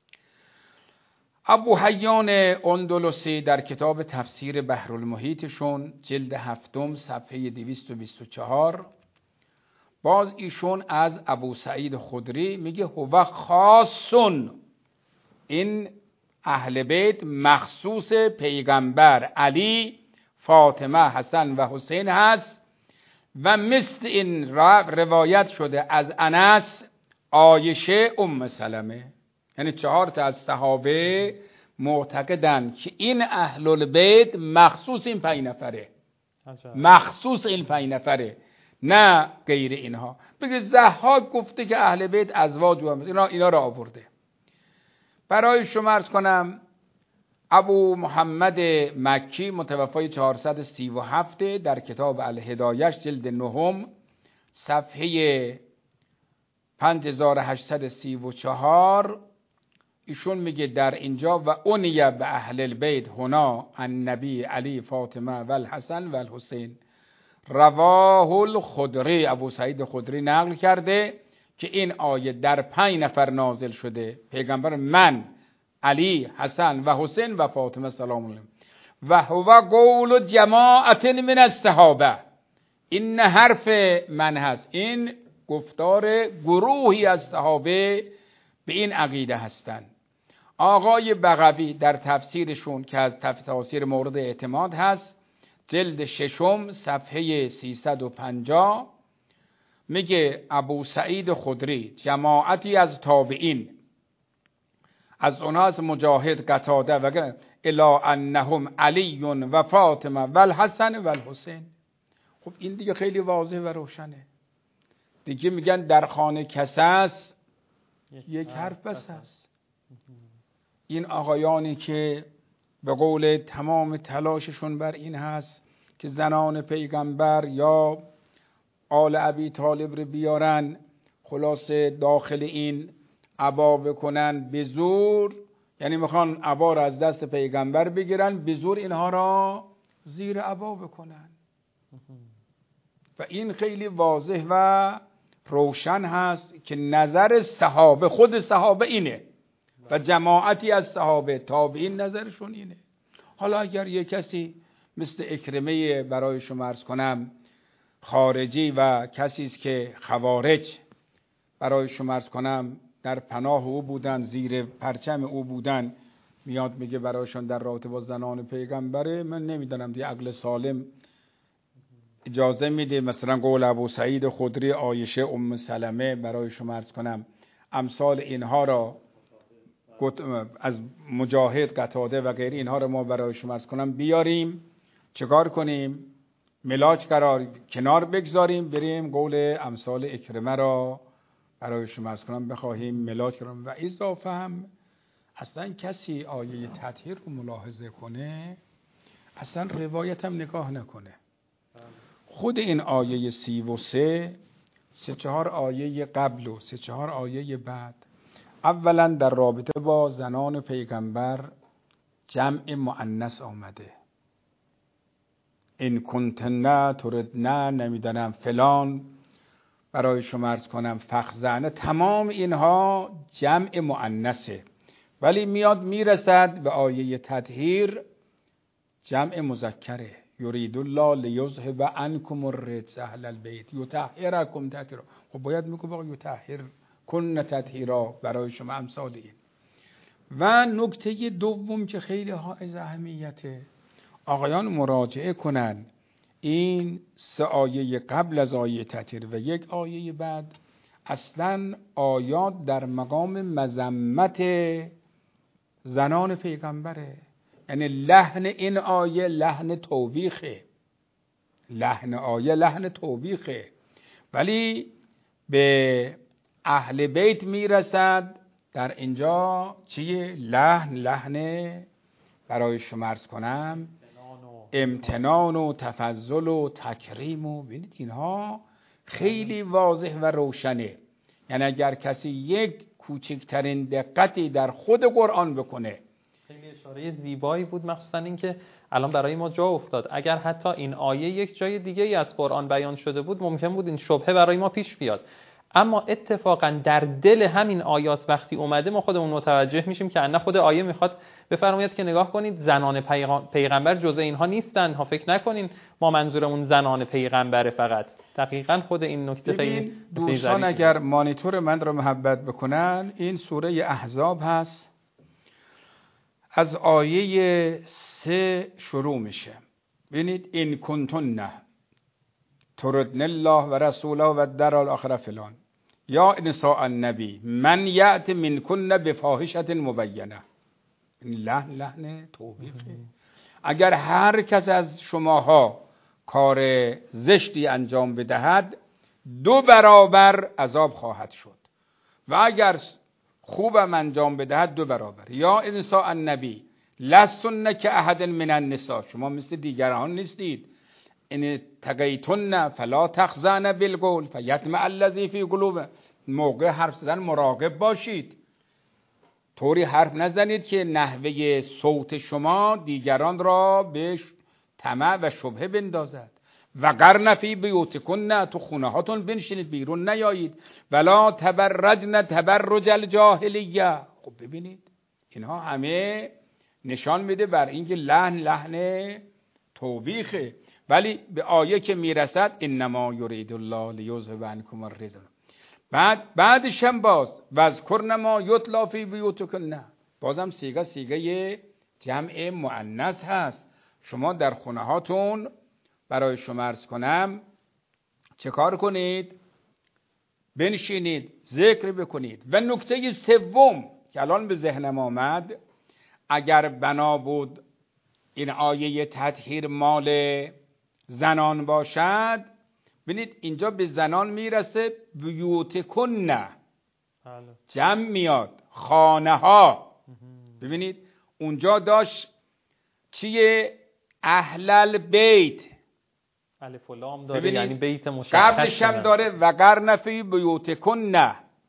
ابو حیان اندلسی در کتاب تفسیر بحرالمحیطشون جلد هفتم صفحه دویست و بیست و چهار باز ایشون از ابو سعید خدری میگه هو خاصون، این اهل بیت مخصوص پیغمبر علی، فاطمه، حسن و حسین هست و مثل این روایت شده از انس، عایشه، ام سلمه. یعنی چهار تا از صحابه معتقدند که این اهل البیت مخصوص این پنج نفره، مخصوص این پنج نفره، نه غیر اینها. بگه ضحاک گفته که اهل بیت ازواج و اینا اینا را آورده. برای شما عرض کنم ابو محمد مکی متوفای چهارصد و سی و هفت در کتاب الهدایه جلد نهم صفحه پنج هزار و هشتصد و سی و چهار ایشون میگه در اینجا و اونیه به اهل البیت هنا النبی علی فاطمه و الحسن و الحسین. رواه الخدری، ابو سعید خدری نقل کرده که این آیه در پنج نفر نازل شده، پیغمبر من، علی، حسن و حسین و فاطمه سلام الله و هو قول جماعت من الصحابه. این حرف من هست، این گفتار گروهی از صحابه به این عقیده هستند. آقای بغوی در تفسیرشون که از تفسیر مورد اعتماد هست جلد ششم صفحه سیصد و پنجاه میگه ابو سعید خدری جماعتی از تابعین، از اونها از مجاهد، قتاده و الا انهم علی و فاطمه و الحسن و الحسین. خب این دیگه خیلی واضح و روشنه دیگه. میگن در خانه کس است یک حرف بس هست. این آقایانی که به قول تمام تلاششون بر این هست که زنان پیغمبر یا آل ابی طالب رو بیارن خلاصه داخل این عبا بکنن به زور، یعنی میخوان عبا رو از دست پیغمبر بگیرن به زور اینها را زیر عبا بکنن و این خیلی واضح و روشن هست که نظر صحابه، خود صحابه اینه و جماعتی از صحابه تابعین نظرشون اینه. حالا اگر یک کسی مثل اکرمه برای شما عرض کنم خارجی و کسی است که خوارج برای شما عرض کنم در پناه او بودن، زیر پرچم او بودن، میاد میگه برایشون در رابطه با زنان پیغمبره، من نمیدونم دیگه عقل سالم اجازه میده مثلا قول ابو سعید خدری، عایشه، ام سلمه برای شما عرض کنم امثال اینها را از مجاهد، قتاده و غیره اینها را ما برای شما عرض کنم بیاریم چکار کنیم؟ ملاج قرار کنار بگذاریم، بریم قول امثال اکرمه را برای شما عرض کنم بخواهیم ملاج کنیم. و اضافه هم اصلا کسی آیه تطهیر رو ملاحظه کنه اصلا روایت هم نگاه نکنه، خود این آیه سی و سه سه چهار آیه قبل و سه چهار آیه بعد اولا در رابطه با زنان پیغمبر جمع مؤنث آمده، این کنتن تردن نمیدانم فلان برای شما عرض کنم فخزانه، تمام اینها جمع مؤنثه، ولی میاد میرسد به آیه تطهیر جمع مذکره، یرید الله لیذهب عنکم الرجس اهل البیت یطهرکم تطهیرا. خب باید میگه واقعا یطهر کن تطهیرا برای شما امثال این. و نکته دوم که خیلی حائز اهمیته، آقایان مراجعه کنن این سه آیه قبل از آیه تطهیر و یک آیه بعد اصلا آیات در مقام مذمت زنان پیغمبره، یعنی لحن این آیه لحن توبیخه، لحن آیه لحن توبیخه، ولی به اهل بیت میرسد در اینجا چیه؟ لحن لحن برای شما عرض کنم امتنان و تفضل و تکریم و ببینید اینها خیلی واضح و روشنه. یعنی اگر کسی یک کوچکترین دقتی در خود قرآن بکنه، خیلی اشاره زیبایی بود، مخصوصا این که الان برای ما جا افتاد. اگر حتی این آیه یک جای دیگه ای از قرآن بیان شده بود ممکن بود این شبهه برای ما پیش بیاد، اما اتفاقا در دل همین آیات وقتی اومده ما خودمون متوجه میشیم که نه خود آیه میخواد بفرماید که نگاه کنید زنان پیغمبر جزء اینها نیستن ها، فکر نکنین ما منظورمون زنان پیغمبره فقط. دقیقاً خود این نکته خیلی دوستان اگر مانیتور من رو محبت بکنن این سوره احزاب هست، از آیه سه شروع میشه. ببینید این کنتن تردن الله و رسوله و الدار الاخره فلان یا نساء النبی من یأت منکن بفاحشة مبینه. این لحن لحن توبیخه. اگر هر کس از شماها کار زشتی انجام بدهد دو برابر عذاب خواهد شد و اگر خوبم انجام بدهد دو برابر. یا نساء النبی لستن که احد من النساء، شما مثل دیگران نیستید. ان تقیتن فلا تخزعن بالقول فیطمع الذی فی قلوبه، موقع حرف زدن مراقب باشید، طوری حرف نزنید که نحوه صوت شما دیگران را به طمع و شبهه بندازد. و قرن فی بیوتکن، تو خونه هاتون بنشینید، بیرون نیایید. ولا تبرجن تبرج الجاهلیه. خب ببینید اینها همه نشان میده بر اینکه لحن لحن توبیخه. ولی به آیه که میرسد انما یرید الله لیذهب عنکم الرجس، بعد بعدش هم باز واذکرن ما یتلی فی بیوتکن، بازم سیگه سیگه جمع مؤنث هست. شما در خونه هاتون برای شما عرض کنم چه کار کنید؟ بنشینید، ذکر بکنید. و نکته سوم که الان به ذهنم آمد، اگر بنا بود این آیه تطهیر مال زنان باشد، ببینید اینجا به زنان میرسه بیوتکن، جمع میاد، خانه ها. ببینید اونجا داشت چیه؟ اهل البیت، الف و لام داره، یعنی بیت مشخص. قبلش هم داره و قرن فی بیوتکن.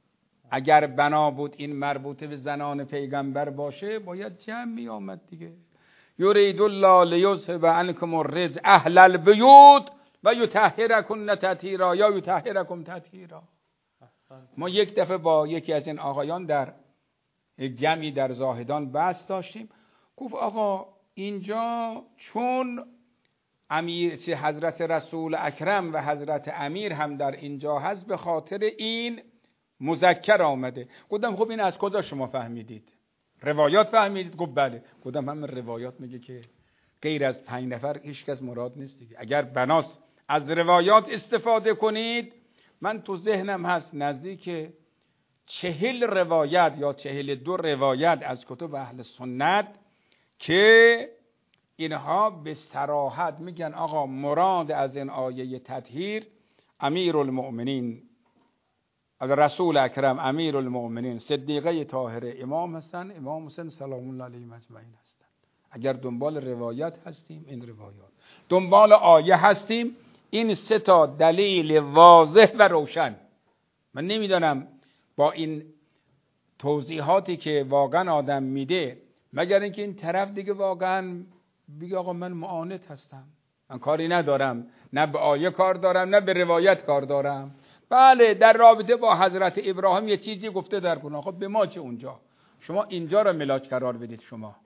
اگر بنا بود این مربوط به زنان پیغمبر باشه باید جمع می آمد دیگه. یرید الله لیذهب عنکم الرجس اهل البیوت و یطهرکن تطهیرا یا یطهرکم تطهیرا. ما یک دفعه با یکی از این آقایان در یک جمعی در زاهدان بحث داشتیم، گفت آقا اینجا چون امیر چه حضرت رسول اکرم و حضرت امیر هم در اینجا هست، به خاطر این مذکر آمده. گفتم خب این از کجا شما فهمیدید؟ روایات فهمیدید؟ گفت بله. گفتم همین روایات میگه که غیر از پنج نفر هیچ کس مراد نیست دیگه. اگر بناس از روایات استفاده کنید، من تو ذهنم هست نزدیک چهل روایت یا چهل دو روایت از کتب اهل سنت که اینها به صراحت میگن آقا مراد از این آیه تطهیر امیر المؤمنین از رسول اکرم، امیر المؤمنین، صدیقه طاهره، امام حسن، امام حسین سلام الله علیهم اجمعین هستند. اگر دنبال روایت هستیم این روایات، دنبال آیه هستیم این سه تا دلیل واضح و روشن. من نمیدانم با این توضیحاتی که واقعا آدم میده، مگر اینکه این طرف دیگه واقعا بگه آقا من معاند هستم، من کاری ندارم، نه به آیه کار دارم نه به روایت کار دارم. بله در رابطه با حضرت ابراهیم یه چیزی گفته در گناه، خب به ما چه اونجا؟ شما اینجا رو ملاک قرار بدید. شما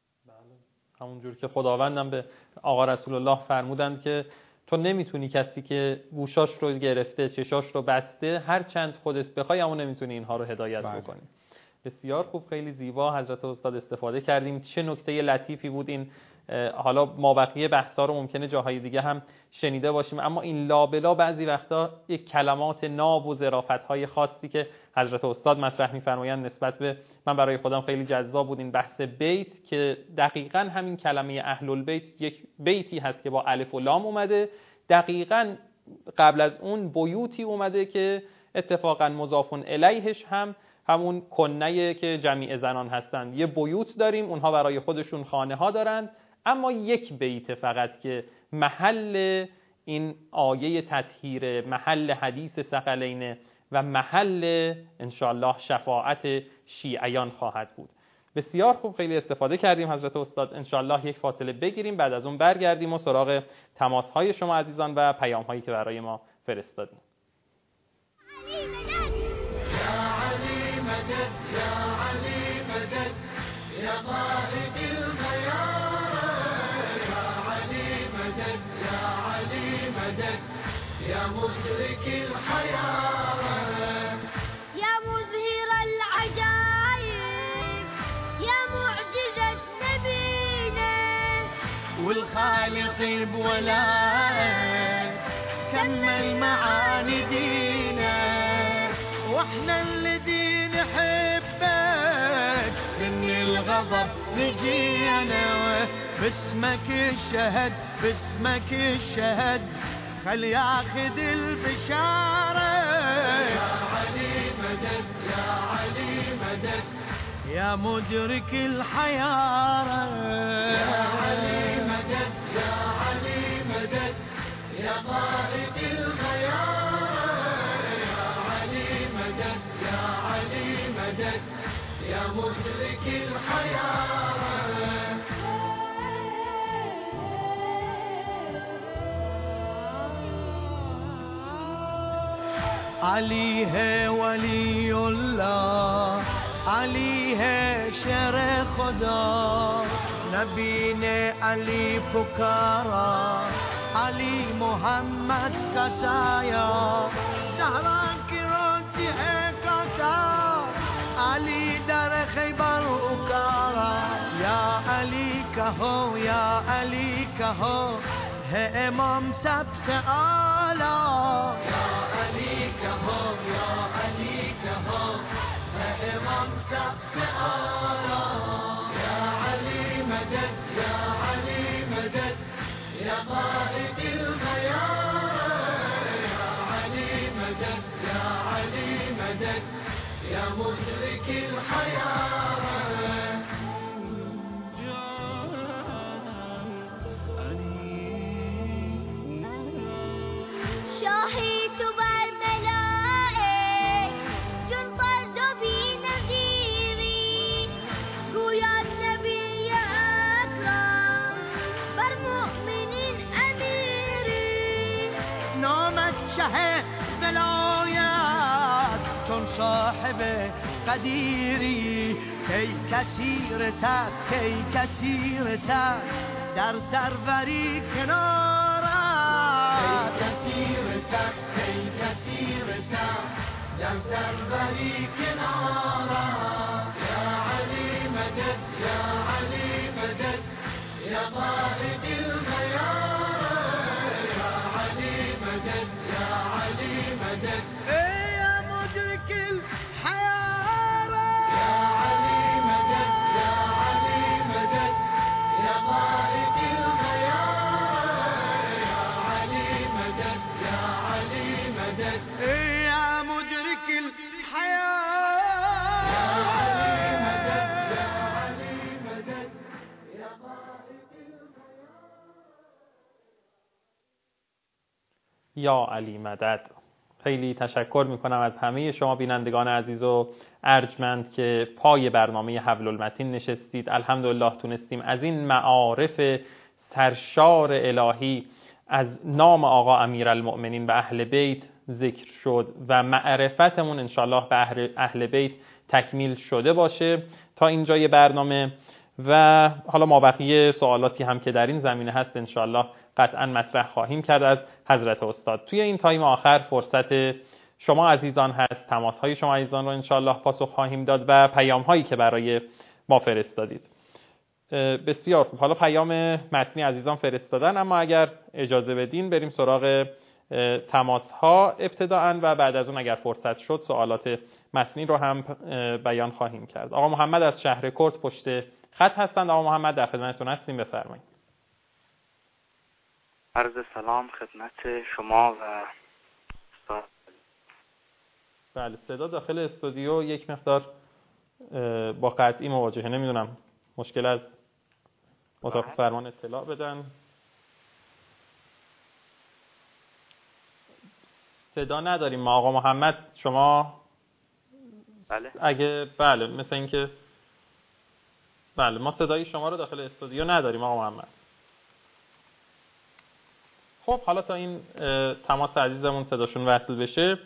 بله. همونجور که خداوندم به آقا رسول الله فرمودند که تو نمیتونی کسی که گوشاش رو گرفته چشاش رو بسته هر چند خودت بخوای اما نمیتونی اینها رو هدایت بله. بکنی. بسیار خوب، خیلی زیبا حضرت استاد استفاده کردیم. چه نکته لطیفی بود این. حالا ما بقیه بحثا رو ممکنه جاهای دیگه هم شنیده باشیم، اما این لابلا بعضی وقتا یک کلمات ناب و ظرافت‌های خاصی که حضرت استاد مطرح می‌فرمایند نسبت به من برای خودم خیلی جذاب بود. این بحث بیت که دقیقاً همین کلمه اهل البیت یک بیتی هست که با الف و لام اومده، دقیقاً قبل از اون بیوتی اومده که اتفاقاً مضاف الیهش هم همون کنه که جمیع زنان هستند. یه بیوت داریم، اونها برای خودشون خانه ها دارن، اما یک بیت فقط که محل این آیه تطهیر، محل حدیث ثقلین و محل انشاءالله شفاعت شیعیان خواهد بود. بسیار خوب، خیلی استفاده کردیم حضرت استاد. انشاءالله یک فاصله بگیریم، بعد از اون برگردیم و سراغ تماس های شما عزیزان و پیام هایی که برای ما فرستادیم. يا مدرك الحياة يا مظهر العجائب يا معجزة نبينا والخالق بولائك كمل معاني دينا، واحنا الذي نحبك من الغضب نجينا، باسمك الشهد باسمك الشهد خل ياخذ البشارة. يا علي مدد يا علي مدد يا مدرك الحيارة يا علي مدد يا علي مدد يا قائد الخيار يا علي مدد يا علي مدد يا مدرك الحيارة علی ہے ولی اللہ علی ہے شر خدا نبی نے علی پکارا علی محمد کا سایہ زہرا کی روتی ہے کاتا علی در خیبر اکارا یا علی کہو یا علی کہو ہے امام سب سے اعلیٰ کہو یا علی کہو ہے امام سب سے اعلیٰ یا علی مدد یا علی مدد یا قائد الخیار یا علی مدد یا علی مدد یا مدرك الحيار شاهی تو بر ملائک چون فرد و بی نظیری گوید نبی اکرم بر مؤمنین امیری نامت شه ولایت چون صاحب قدیری کی کسی رسد کی کسی رسد در سروری کنارت کسی رسد کی کسی رسد در سروری کنارت یا علی مدد یا علی مدد یا قائد الخیار یا علی مدد یا علی مدد يا مدرك الحيارة يا علي مدد يا علي مدد يا قائد الخيار يا علي مدد يا علي مدد يا مدرك الحياة يا علي مدد يا علي مدد يا قائد یا علی مدد. خیلی تشکر میکنم از همه شما بینندگان عزیز و ارجمند که پای برنامه حبل المتین نشستید. الحمدلله تونستیم از این معارف سرشار الهی از نام آقا امیرالمؤمنین به اهل بیت ذکر شد و معرفتمون انشالله به اهل بیت تکمیل شده باشه تا اینجای برنامه و حالا ما بقیه سوالاتی هم که در این زمینه هست انشالله قطعا مطرح خواهیم کرد از حضرت استاد. توی این تایم آخر فرصت شما عزیزان هست، تماس های شما عزیزان رو انشالله پاسخ خواهیم داد و پیام هایی که برای ما فرستادید. بسیار خوب، حالا پیام متنی عزیزان فرستادن، اما اگر اجازه بدین بریم سراغ تماس ها ابتداءً و بعد از اون اگر فرصت شد سوالات متنی رو هم بیان خواهیم کرد. آقا محمد از شهر کرد پشت خط هستند. آقا محمد در خدمتتون هستیم، بفرمایید. عرض سلام خدمت شما و استاد. بله، صدا داخل استودیو یک مقدار با قطعی مواجهه، نمیدونم مشکل از اتاق فرمان اطلاع بدن. صدا نداریم ما آقا محمد، شما بله اگه بله مثل اینکه بله ما صدای شما رو داخل استودیو نداریم آقا محمد. خب حالا تا این تماس عزیزمون صداشون وصل بشه،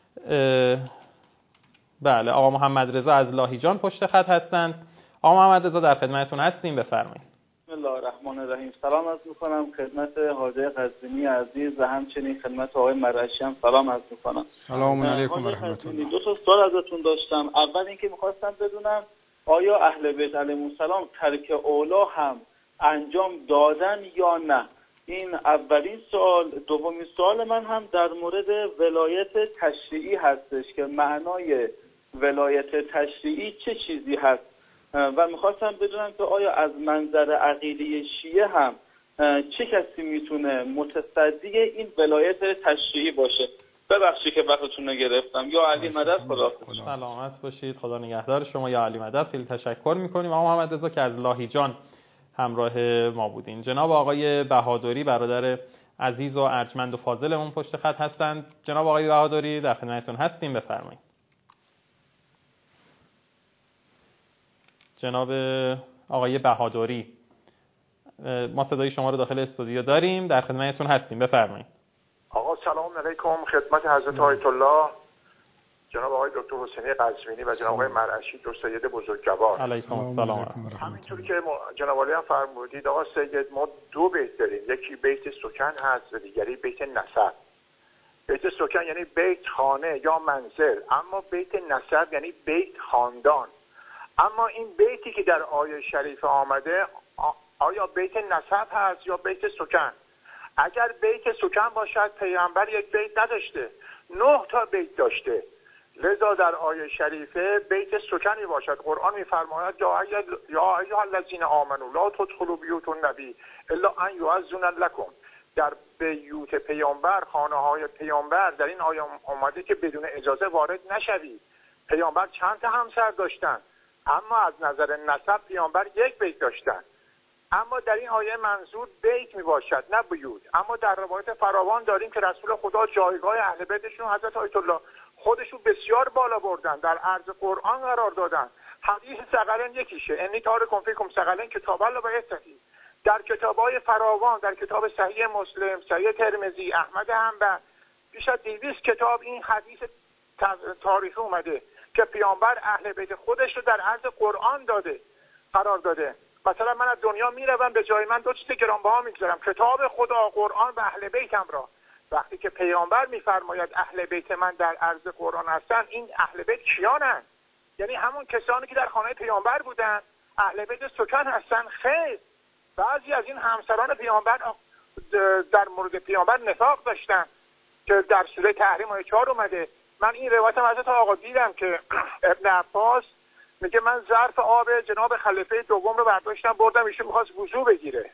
بله آقا محمد رضا از لاهیجان پشت خط هستند. آقا محمد رضا در خدمتتون هستیم، بفرمایید. بسم الله الرحمن الرحیم. سلام عرض می‌کنم خدمت حاجی قزوینی عزیز و همچنین خدمت آقای مرعشی هم سلام عرض می‌کنم. سلام علیکم و رحمت الله. دو تا سوال ازتون داشتم. اول اینکه می‌خواستم بدونم آیا اهل بیت علیهم السلام ترک اولا هم انجام دادن یا نه؟ این اولین سوال. دومین سوال من هم در مورد ولایت تشریعی هستش که معنای ولایت تشریعی چه چیزی هست و میخواستم بدونم که آیا از منظر عقیده شیعه هم چه کسی میتونه متصدی این ولایت تشریعی باشه؟ ببخشید که وقتتون رو گرفتم. یا علی مدد، خدا سلامت باشید، خدا نگهدار شما. یا علی مدد، خیلی تشکر میکنیم. آقا محمد رضا که از لاهیجان همراه ما بودین. جناب آقای بهادری برادر عزیز و ارجمند و فاضلمون پشت خط هستند. جناب آقای بهادری در خدمتتون هستیم، بفرمایید. جناب آقای بهادری، ما صدای شما رو داخل استودیو داریم، در خدمتتون هستیم، بفرمایید. آقا سلام علیکم، خدمت حضرت آیت الله جناب آقای دکتر حسینی قزوینی و جناب آقای مرعشی دو سید بزرگوار. علیکم السلام. همینطوری که جناب عالی هم فرمودید آقا سید، ما دو بیت داریم، یکی بیت سکن هست و دیگری بیت نسب. بیت سکن یعنی بیت خانه یا منزل، اما بیت نسب یعنی بیت خاندان. اما این بیتی که در آیه شریف آمده آیا بیت نسب هست یا بیت سکن؟ اگر بیت سکن باشد پیامبر یک بیت نداشته، نه تا بیت داشته، لذا در آیه شریفه بیت سکن می باشد. قرآن می فرماید یا ایها الذین آمنوا لا تدخلوا بیوت النبی الا ان یؤذن لکم. در بیوت پیامبر، خانه های پیامبر در این آیه آمده که بدون اجازه وارد نشوید. پیامبر چند تا همسر داشتن، اما از نظر نسب پیامبر یک بیت داشتن. اما در این آیه منظور بیت می باشد نه بیوت. اما در روایت فراوان داریم که رسول خدا جایگاه اهل بیتشون حضرت آیت الله خودشون بسیار بالا بردن، در عرض قرآن قرار دادن. حدیث ثقلین یکیشه، انی تارکم فیکم ثقلین کتاب الله و اتقی. در کتاب‌های فراوان، در کتاب صحیح مسلم، صحیح ترمذی، احمد حنبل، بیش از دویست کتاب این حدیث تاریخی اومده که پیامبر اهل بیت خودش رو در عرض قرآن داده قرار داده. مثلا من از دنیا میروم، به جای من دو چیز گرانبها میگذارم، کتاب خدا، قرآن و اهل بیتم را. وقتی که پیامبر میفرماید اهل بیت من در عرض قرآن هستن، این اهل بیت کیانن؟ یعنی همون کسانی که در خانه پیامبر بودن اهل بیت سکن هستن؟ خیر، بعضی از این همسران پیامبر در مورد پیامبر نفاق داشتن که در سوره تحریم آیه چهار اومده. من این روایتم حضرت آقا دیدم که ابن عباس میگه من ظرف آب جناب خلیفه دوم رو برداشتم بردم، ایشون می‌خواست وضو بگیره.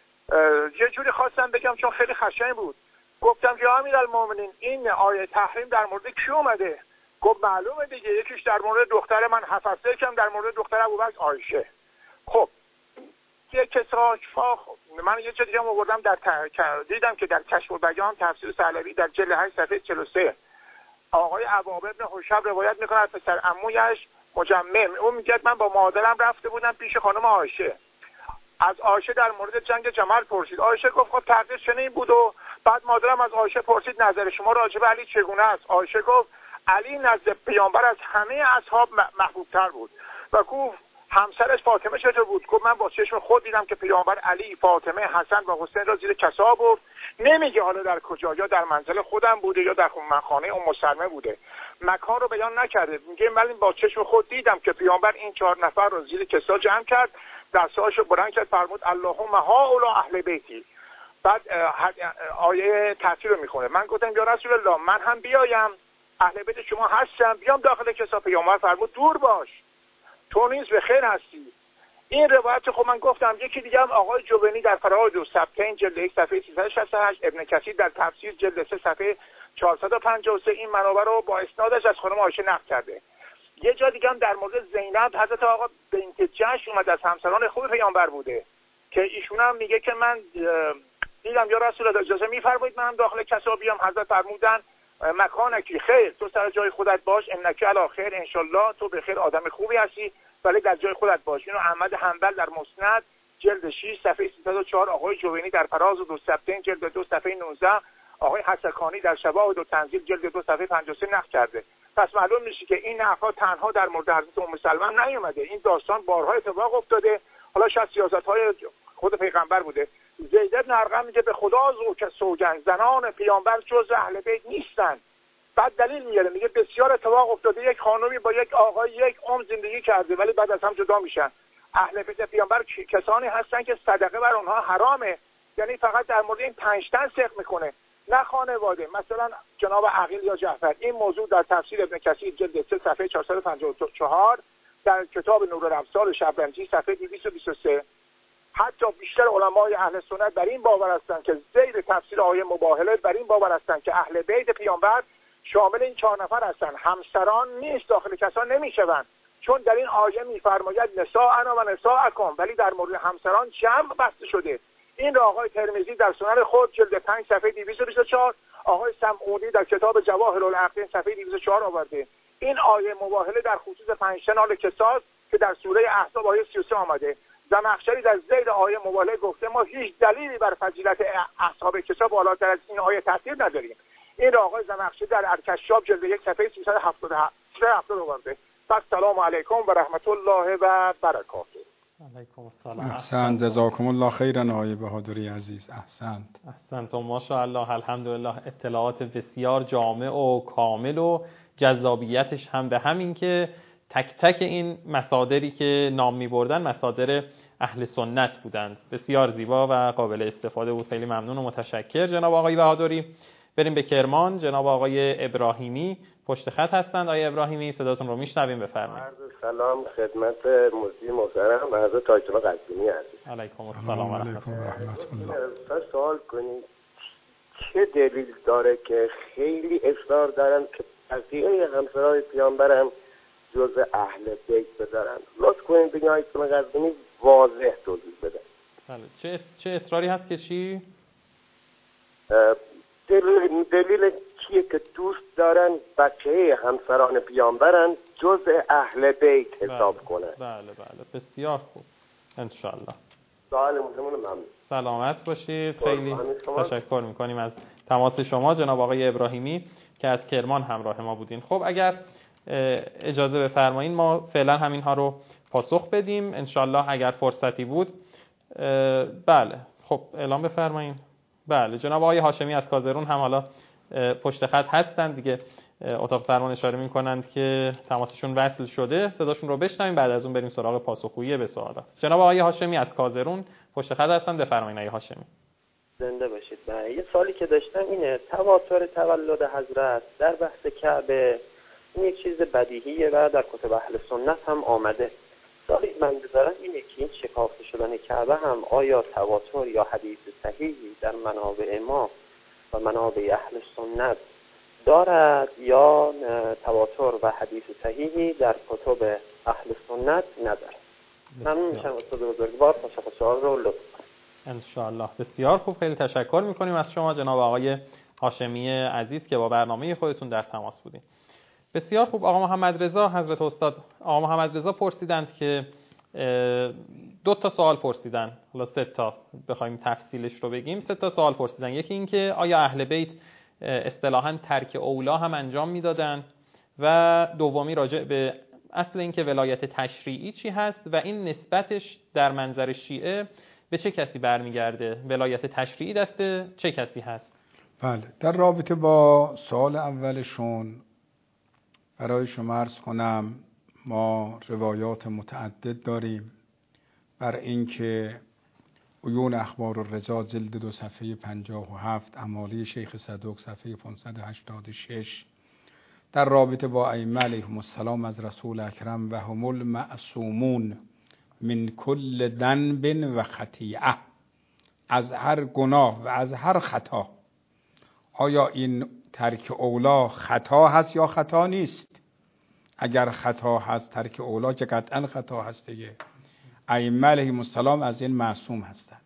یه جوری خواستم بگم چون خیلی خشن بود، گفتم یا امیرالمومنین این آیه تحریم در مورد کی اومده؟ گفت معلومه دیگه، یکیش در مورد دختر من حفصه، یکم در مورد دختر ابوبکر عایشه. خب یه کسا من یه چیز دیگه آوردم در ت... دیدم که در کشف البیان تفسیر ثعلبی در جلد هشت صفحه چهل و سه آقای عباب ابن حشب روایت میکنه از پسر عمویش مجمم، اون میگه من با مادرم رفته بودم پیش خانم عایشه، از عایشه در مورد جنگ جمل پرسید. عایشه گفت خب تقدیر چنین بود و بعد مادرم از عایشه پرسید نظر شما راجع به علی چگونه است؟ عایشه گفت علی نزد پیامبر از همه اصحاب محبوبتر بود. و گفت همسرش فاطمه چطور بود؟ گفت من با چشم خود دیدم که پیامبر علی، فاطمه، حسن و حسین را زیر کسا برد. نمیگه حالا در کجا، یا در منزل خودم بوده یا در خانه ام سلمه بوده، مکان رو بیان نکرده. میگه من با چشم خود دیدم که پیامبر این چهار نفر رو زیر کسا جمع کرد، دستاشو بلند کرد، فرمود اللهم هؤلاء اهل بیتی. بعد آیه تفسیر رو میخونه. من گفتم یا رسول الله من هم بیایم، اهل بیت شما هستم، بیام داخل کسا؟ پیامبر فرمود دور باش، تو نیز به خیر هستی. این روایت خب من گفتم. یکی دیگه هم آقای جوینی در فراید و سبتین جلد یک صفحه سیصد و شصت و هشت، ابن کثیر در تفسیر جلد سه صفحه چهارصد و پنجاه و سه این منابع رو با اسنادش از خانم عایشه نقل کرده. یه جا دیگه هم در مورد زینب حضرت آقا بنت جحش اومد، از همسران خوب پیامبر بوده، که ایشون هم میگه که من دیدم یا رسول الله اجازه میفرمایید من هم داخل کسا بیام؟ حضرت فرمودن مکانکی خیر، تو سر جای خودت باش، انک علی خیر ان شاء الله، تو به خیر آدم خوبی هستی ولی در جای خودت باش. اینو احمد حنبل در مسند جلد شش صفحه سیصد و چهار، آقای جوینی در فراز و دو سبتین جلد دو صفحه نوزده، آقای حسکانی در شواهد و تنزیل جلد دو صفحه پنجاه و سه نقل کرده. پس معلوم میشه که این نقل تنها در مورد حضرت ام سلمه نیومده، این داستان بارها اتفاق افتاده. حالا شاید سیاست‌های خود پیغمبر بوده. زید بن ارقم میگه به خدا زو که سوگند زنان پیامبر جز اهل بیت نیستن. بعد دلیل میاره، میگه بسیار اتفاق افتاده، یک خانومی با یک آقای یک عمر زندگی کرده ولی بعد از هم جدا میشن. اهل بیت پیامبر کسانی هستن که صدقه بر اونها حرامه، یعنی فقط در مورد این پنج تن صدق میکنه نه خانواده. مثلا جناب عقیل یا جعفر، این موضوع در تفسیر ابن کثیر جلد سه صفحه چهارصد و پنجاه و چهار، در کتاب نور الابصار شبرنجی صفحه دویست و بیست و سه. حتی بیشتر علمای اهل سنت بر این باور هستند که زیر تفسیر آیه مباهله بر این باور هستند که اهل بیت پیامبر شامل این چهار نفر هستن. همسران نیست، داخل کسان نمیشوند، چون در این آیه میفرماید نساءنا و نساءکم، ولی در مورد همسران جمع بسته شده. این را آقای ترمذی در سنن خود جلد پنج صفحه دویست و بیست و چهار، آقای سمعونی در کتاب جواهر العقدین صفحه دویست و چهار آورده. این آیه مباهله در خصوص پنج نال کساس که در سوره احزاب آیه سی و سه آمده. زمخشری در ذیل آیه مباهله گفته ما هیچ دلیلی بر فضیلت اصحاب کسا بالاتر از این آیه تاثیر نداریم. این را آقای زمخشری در الکشاف جلد یک صفحه سیصد و هفتاد و هفت آورده. السلام علیکم و رحمت الله و برکاته. علیکم السلام. احسنت، جزاکم الله خیرا آقای بهادری عزیز. احسنت احسنت و ماشاءالله، الحمدلله. اطلاعات بسیار جامع و کامل و جذابیتش هم به همین که تک تک این مصادری که نام می بردن مصادر اهل سنت بودند. بسیار زیبا و قابل استفاده بود. خیلی ممنون و متشکر جناب آقای بهادری. بریم به کرمان. جناب آقای ابراهیمی پشت خط هستند. آقای ابراهیمی صداتون رو میشنویم، بفرمایید. عرض سلام خدمت مجری محترم حضرت آیت الله قزوینی عزیز. علیکم السلام و رحمت الله. تا سوال کنید چه دلیل داره که خیلی اصرار دارن که بقیه همسرای پیامبر هم جزء اهل بیت بدارن؟ لطف کنید بگید آیت الله قزوینی واضح توضیح بده. بله. چه چه اصراری هست که چی؟ دلیل دلیل چیه که دوست دارن بچه همسران پیامبرن جزء اهل بیت حساب بله. کنن؟ بله بله بسیار خوب، انشالله. سوال مهمون ممنون. سلامت باشید. خیلی تشکر میکنیم از تماس شما جناب آقای ابراهیمی که از کرمان همراه ما بودین. خب اگر اجازه بفرمایید ما فعلا همین ها رو پاسخ بدیم انشالله اگر فرصتی بود. بله خب اعلام بفرمایید. بله جناب آقای هاشمی از کازرون هم حالا پشت خط هستند دیگه، اتاق فرمان اشاره میکنند که تماسشون وصل شده. صداشون رو بشنویم بعد از اون بریم سراغ پاسخگویی به سوالات. جناب آقای هاشمی از کازرون پشت خط هستند، بفرمایید آقای هاشمی. زنده باشید. بله یه سوالی که داشتم اینه، تواتر تولد حضرت در بحث کعبه این یک چیز بدیهیه و در کتب اهل سنت هم آمده. سوالی من دارم اینه که این شکافته شدن کعبه هم آیا تواتر یا حدیث صحیحی در منابع ما و منابع اهل سنت دارد یا تواتر و حدیث صحیحی در کتب اهل سنت ندارد؟ ممنون میشم استاد بزرگوار. تشکر سوال رو لطف ان شاء الله. بسیار خوب، خیلی تشکر میکنیم از شما جناب آقای هاشمی عزیز که با برنامه خودتون در تماس بودین. بسیار خوب. آقا محمد رضا، حضرت استاد آقا محمد رضا پرسیدند که دو تا سوال پرسیدن، حالا سه تا بخوایم تفصیلش رو بگیم. سه تا سوال پرسیدن. یکی این که آیا اهل بیت اصطلاحاً ترک اولا هم انجام میدادن و دومی راجع به اصل این که ولایت تشریعی چی هست و این نسبتش در منظر شیعه به چه کسی برمیگرده؟ ولایت تشریعی دست چه کسی هست؟ بله، در رابطه با سوال اولشون برای شما عرض کنم ما روایات متعدد داریم بر اینکه عیون اخبار الرجال جلد دو صفحه پنجاه و هفت، امالی شیخ صدوق صفحه پانصد و هشتاد و شش در رابطه با ائمه علیهم السلام از رسول اکرم و هم المعصومون من کل ذنب و خطیئه، از هر گناه و از هر خطا. آیا این ترک اولا خطا هست یا خطا نیست؟ اگر خطا هست ترک اولا که قطعا خطا هست دیگه. ائمه علیهم السلام از این معصوم هستند.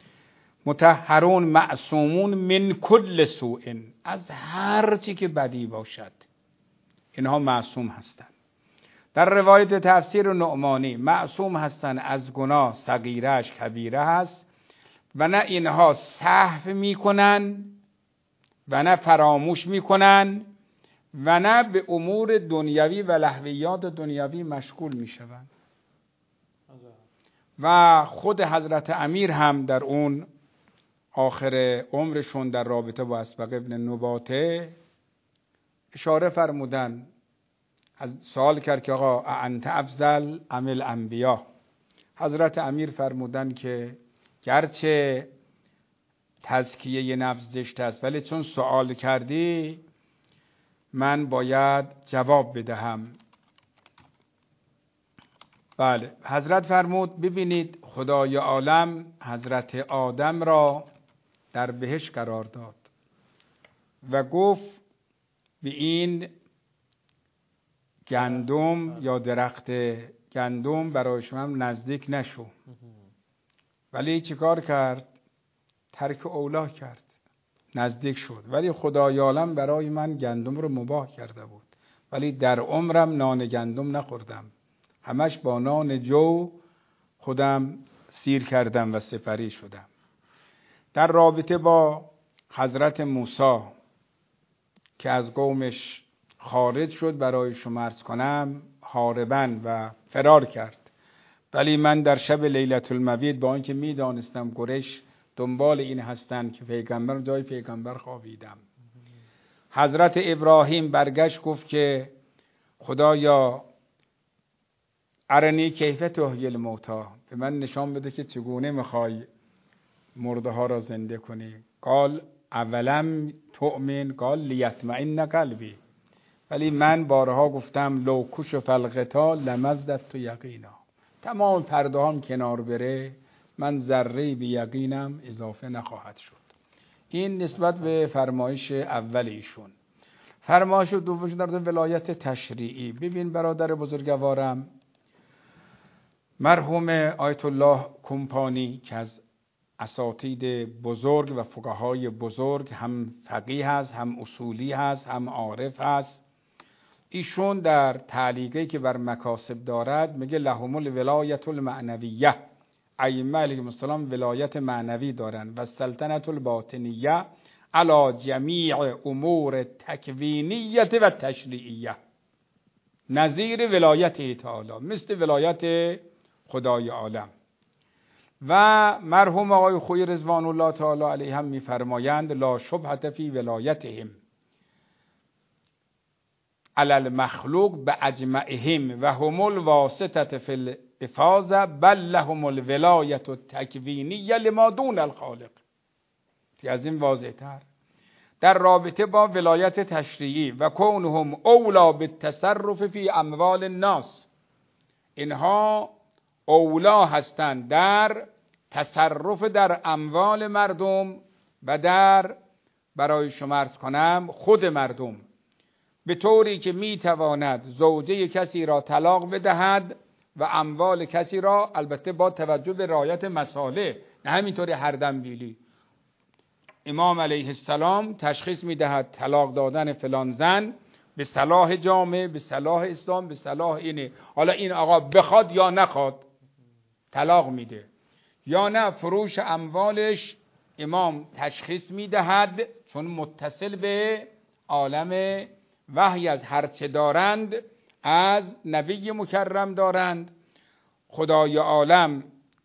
مطهرون معصومون من کل سوء، از هر چی که بدی باشد اینها معصوم هستند. در روایت تفسیر نعمانی معصوم هستند از گناه صغیرهش کبیره هست و نه اینها سهو میکنن و نه فراموش میکنن و نه به امور دنیوی و لهویات دنیوی مشغول میشوند. و خود حضرت امیر هم در اون آخر عمرشون در رابطه با اسبق ابن نباته اشاره فرمودن، سوال کرد که آقا انت افضل ام الانبیا؟ حضرت امیر فرمودن که گرچه تزکیه نفس زشت است ولی چون سوال کردی من باید جواب بدهم. بله، حضرت فرمود ببینید خدای عالم حضرت آدم را در بهشت قرار داد و گفت به این گندم یا درخت گندم برای شما نزدیک نشو. ولی چیکار کرد؟ ترک اولا کرد، نزدیک شد. ولی خدای عالم برای من گندم رو مباح کرده بود، ولی در عمرم نان گندم نخوردم، همش با نان جو خودم سیر کردم و سپری شدم. در رابطه با حضرت موسی که از قومش خارج شد، برای شما عرض کنم هاربن و فرار کرد. ولی من در شب لیلة المبید با اینکه میدانستم قریش دنبال این هستند که پیغمبر جای پیغمبر خوابیدم. حضرت ابراهیم برگشت گفت که خدایا ارنی کیف تحیی الموتی، به من نشان بده که چگونه میخوای مرده ها را زنده کنی. قال اولم تؤمن، قال لیطمئن قلبی. ولی من بارها گفتم لو کشف الغطا لمزدت تو یقینا، تمام پرده هم کنار بره من ذره به یقینم اضافه نخواهد شد. این نسبت به فرمایش اول ایشون. فرمایش دومش در ولایت تشریعی. ببین برادر بزرگوارم، مرحوم آیت الله کمپانی که از اساتید بزرگ و فقهای بزرگ، هم فقیه هست، هم اصولی هست، هم عارف هست، ایشون در تعلیقی که بر مکاسب دارد میگه لهم الولایت المعنویه، ائمه علیهم السلام ولایت معنوی دارن و سلطنت الباطنیه علی جمیع امور تکوینیه و تشریعیه، نظیر ولایت تعالی، مثل ولایت خدای عالم. و مرحوم آقای خویی رضوان الله تعالی علیهم میفرمایند لا شبهة فی ولایتهم علی المخلوق باجمعهم و هم الواسطة فی الافاضه بل لهم الولایت التکوینیه لما دون الخالق. که از این واضح تر در رابطه با ولایت تشریعی و کونهم اولا بالتصرف فی اموال الناس، اینها اولا هستند در تصرف در اموال مردم و در برای شما عرض کنم خود مردم، به طوری که میتواند زوجه کسی را طلاق بدهد و اموال کسی را، البته با توجه به رعایت مصالح، نه همینطوری هر دم بیلی. امام علیه السلام تشخیص میدهد طلاق دادن فلان زن به صلاح جامعه، به صلاح اسلام، به صلاح اینه. حالا این آقا بخواد یا نخواد طلاق میده، یا نه فروش اموالش امام تشخیص میدهد، چون متصل به عالم وحی از هرچه دارند از نبی مکرم دارند. خدای عالم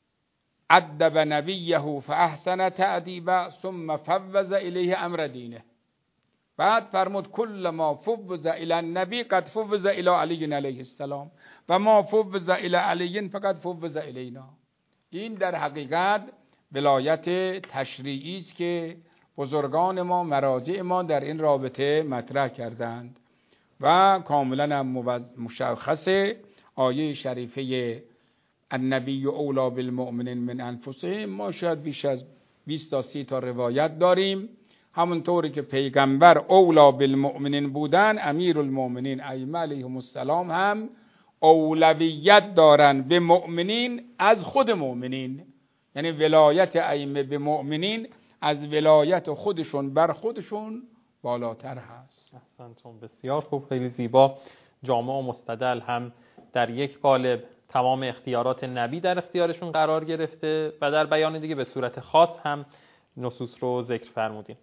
ادب نبیه فاحسن تأدیبه ثم فوض الیه امر دینه. بعد فرمود کل ما فوض الی النبی قد فوض الی علی علیه السلام و ما فوض الی علی فقط فوض الینا. این در حقیقت ولایت تشریعی است که بزرگان ما، مراجع ما در این رابطه مطرح کردند و کاملا هم مشخصه. آیه شریفه النبی اولا بالمؤمنین من انفسهم، ما شاید بیش از بیست تا سی تا روایت داریم. همونطوری که پیغمبر اولا بالمؤمنین بودن، امیر المؤمنین ائمه علیهم السلام هم اولویت دارن به مؤمنین از خود مؤمنین، یعنی ولایت ائمه به مؤمنین از ولایت خودشون بر خودشون بالاتر هست. احسنتون، بسیار خوب، خیلی زیبا، جامع و مستدل، هم در یک قالب تمام اختیارات نبی در اختیارشون قرار گرفته و در بیان دیگه به صورت خاص هم نصوص رو ذکر فرمودین.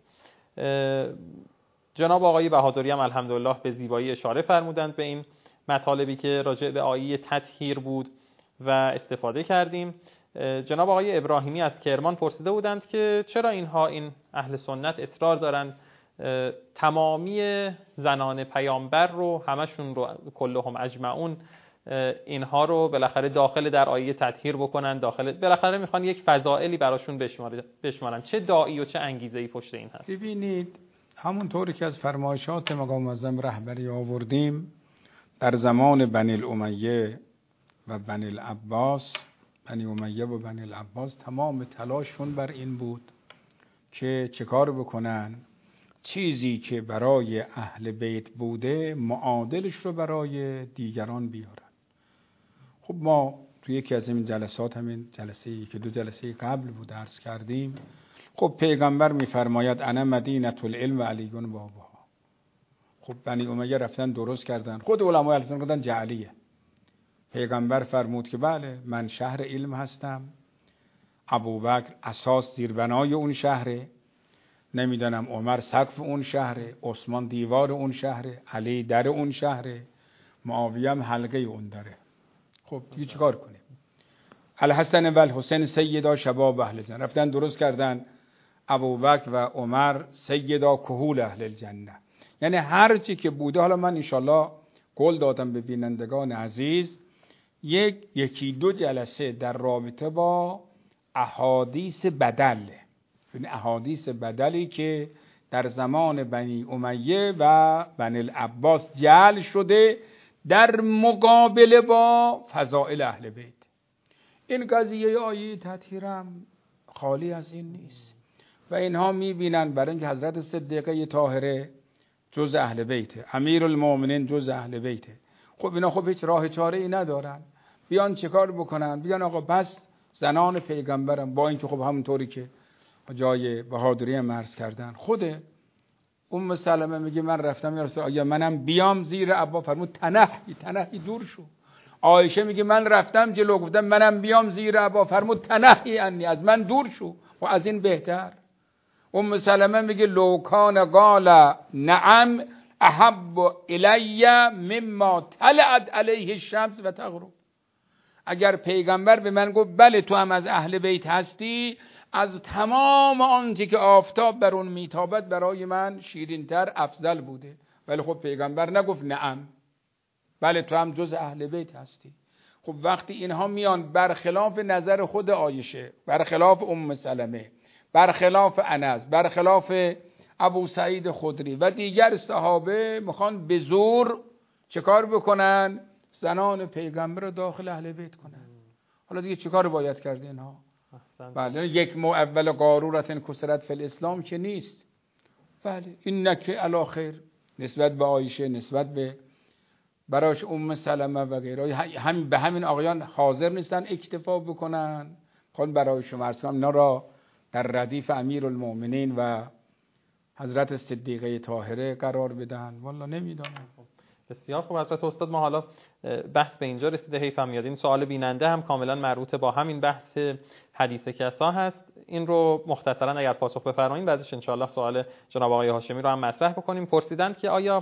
جناب آقای بهادری هم الحمدلله به زیبایی اشاره فرمودند به این مطالبی که راجع به آیه تطهیر بود و استفاده کردیم. جناب آقای ابراهیمی از کرمان پرسیده بودند که چرا اینها، این اهل سنت، اصرار دارن تمامی زنان پیامبر رو، همشون رو، کلهم اجمعون، اینها رو بالاخره داخل در آیه تطهیر بکنن، داخل بالاخره میخوان یک فضائلی براشون بشمارن. چه داعی و چه انگیزه‌ای پشت این هست؟ ببینید، همونطوری که از فرمایشات مقام معظم رهبری آوردیم، در زمان بنی الامیه و بنی العباس، بنی امیه و بنی العباس تمام تلاششون بر این بود که چه کار بکنن؟ چیزی که برای اهل بیت بوده معادلش رو برای دیگران بیارن. خب ما توی یکی از این جلسات، همین جلسه که دو جلسه قبل بود عرض کردیم، خب پیغمبر میفرماید انا مدینه العلم و علیون بابها. خب بنی امیه رفتن درست کردن، خود علمای الاسلام گفتن جعلیه. پیغمبر فرمود که بله من شهر علم هستم، ابوبکر اساس زیربنای اون شهره، نمیدونم عمر سقف اون شهره، عثمان دیوار اون شهره، علی در اون شهره، معاویه هم حلقه اون دره. خب دیگه چیکار کنیم؟ الحسن و الحسین سیدا شباب اهل جنه، رفتن درست کردن ابوبکر و عمر سیدا کهول اهل الجنه. یعنی هر چی که بوده، حالا من انشالله قول دادم به بینندگان عزیز یک یکی دو جلسه در رابطه با احادیث بدل، یعنی احادیث بدلی که در زمان بنی امیه و بنی العباس جعل شده در مقابله با فضائل اهل بیت. این قضیه آیه تطهیرم خالی از این نیست و اینها میبینن برای اینکه حضرت صدیقه طاهره جز اهل بیته، امیر المؤمنین جز اهل بیته. خب اینا خب هیچ راه چاره ای ندارن، بیان چیکار بکنن؟ بیان آقا بس زنان پیغمبرم، با اینکه خب همونطوری که جای بهادری هم عرض کردن، خود ام سلمه میگه من رفتم یا رسول آیا منم بیام زیر عبا؟ فرمود تنحی تنحی دور شو. عایشه میگه من رفتم جلو گفتم منم بیام زیر عبا، فرمود تنحی عنی، از من دور شو. و از این بهتر ام سلمه میگه لو کان قال نعم احب الی مما طلعت علیه الشمس و تغرب. اگر پیغمبر به من گفت بله تو هم از اهل بیت هستی، از تمام آنچه که آفتاب بر اون میتابد برای من شیرینتر افضل بوده. ولی خب پیغمبر نگفت نعم، بله تو هم جز اهل بیت هستی. خب وقتی اینها میان برخلاف نظر خود عایشه، برخلاف ام سلمه، برخلاف انس، برخلاف ابو سعید خدری و دیگر صحابه میخوان به زور چه کار بکنن؟ زنان پیغمبر رو داخل اهل بیت کنن. حالا دیگه چه کار باید کرد اینها؟ بله یک مو اول قارورت کسرت فی الاسلام که نیست. بله این نکه علی خیر نسبت به عایشه، نسبت به براش ام سلمه و غیره، هم به همین آقایان حاضر نیستن اکتفا بکنن، خود برای شما ارسلام اینا را در ردیف امیر المؤمنین و حضرت صدیقه طاهره قرار بدن. والا نمیدونم. بسیار خوب حضرت استاد، ما حالا بحث به اینجا رسیده، حیفم میاد این سوال بیننده هم کاملا مربوط با همین بحث حدیث کسا هست. این رو مختصرا اگر پاسخ بفرمایید بعدش انشاءالله سوال جناب آقای هاشمی رو هم مطرح بکنیم. پرسیدند که آیا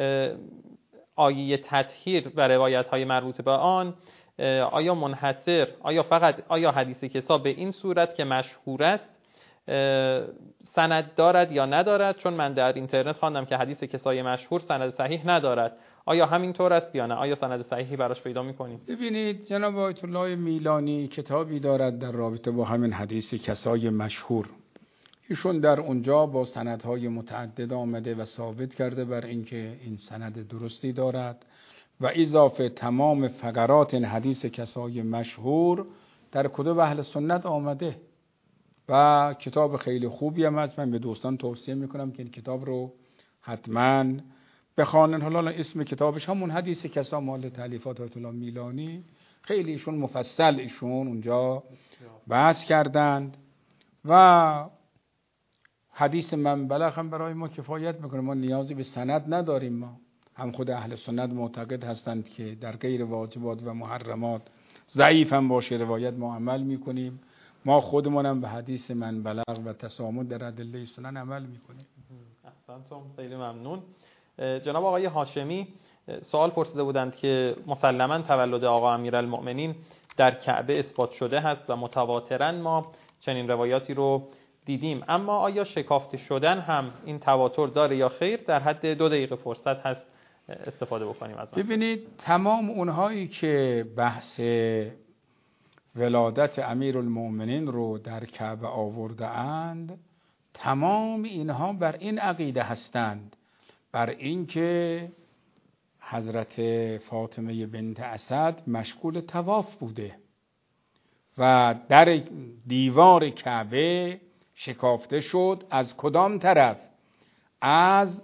آیه تطهیر و روایت های مربوط به آن آیا منحصر، آیا فقط آیا حدیث کسا به این صورت که مشهور است سند دارد یا ندارد؟ چون من در اینترنت خواندم که حدیث کسای مشهور سند صحیح ندارد. آیا همین طور است یا نه؟ آیا سند صحیحی براش پیدا می‌کنیم؟ ببینید جناب آیت الله میلانی کتابی دارد در رابطه با همین حدیث کسای مشهور. ایشون در اونجا با سندهای متعدد آمده و ثابت کرده بر اینکه این سند درستی دارد و اضافه تمام فقرات این حدیث کسای مشهور در کتب اهل سنت آمده و کتاب خیلی خوبی هم هست. من به دوستان توصیه میکنم که این کتاب رو حتما بخوانن. حالا اسم کتابش همون حدیث کسا مال تالیفات آیت الله میلانی، خیلی ایشون مفصل ایشون اونجا بحث کردند و حدیث من بلغ هم برای ما کفایت میکنه. ما نیازی به سند نداریم. ما هم خود اهل سنت معتقد هستند که در غیر واجبات و محرمات ضعیف هم باشه روایت ما عمل میکنیم. ما خودمونم به حدیث من بلغ و تسامد در ادله سنن عمل میکنیم. احسنتم، خیلی ممنون. جناب آقای هاشمی سوال پرسیده بودند که مسلماً تولد آقا امیرالمؤمنین در کعبه اثبات شده هست و متواتراً ما چنین روایاتی رو دیدیم، اما آیا شکافته شدن هم این تواتر داره یا خیر؟ در حد دو دقیقه فرصت هست استفاده بکنیم از من. ببینید تمام اونهایی که بحث ولادت امیرالمؤمنین رو در کعبه آورده اند، تمام اینها بر این عقیده هستند، بر اینکه حضرت فاطمه بنت اسد مشغول طواف بوده و در دیوار کعبه شکافته شد. از کدام طرف؟ از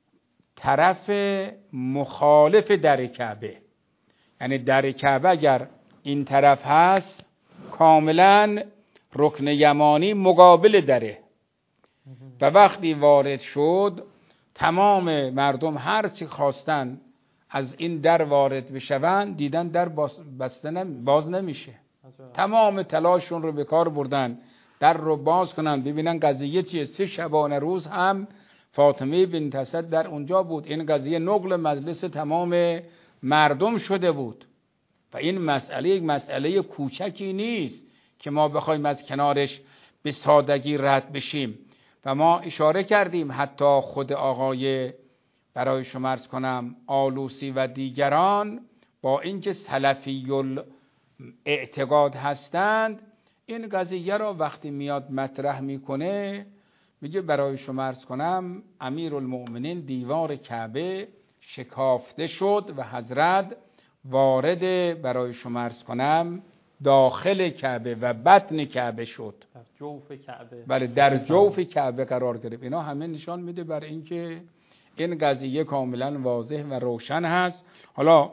طرف مخالف در کعبه. یعنی در کعبه اگر این طرف هست کاملا رکن یمانی مقابل دره و وقتی وارد شد تمام مردم هر چی خواستن از این در وارد بشون دیدن در بسته باز نمیشه. تمام تلاششون رو به کار بردن در رو باز کنن ببینن قضیه چیه. سه شبانه روز هم فاطمه بنت اسد در اونجا بود. این قضیه نقل مجلس تمام مردم شده بود و این مسئله یک مسئله کوچکی نیست که ما بخوایم از کنارش به سادگی رد بشیم. و ما اشاره کردیم حتی خود آقای برای شما عرض کنم آلوسی و دیگران با اینکه سلفی الاعتقاد هستند این قضیه را وقتی میاد مطرح میکنه میگه برای شما عرض کنم امیرالمؤمنین دیوار کعبه شکافته شد و حضرت وارد برای شما عرض کنم داخل کعبه و بطن کعبه شد. در جوف کعبه. بله در جوف کعبه قرار گرفت. اینا همه نشان میده بر اینکه این قضیه کاملا واضح و روشن هست. حالا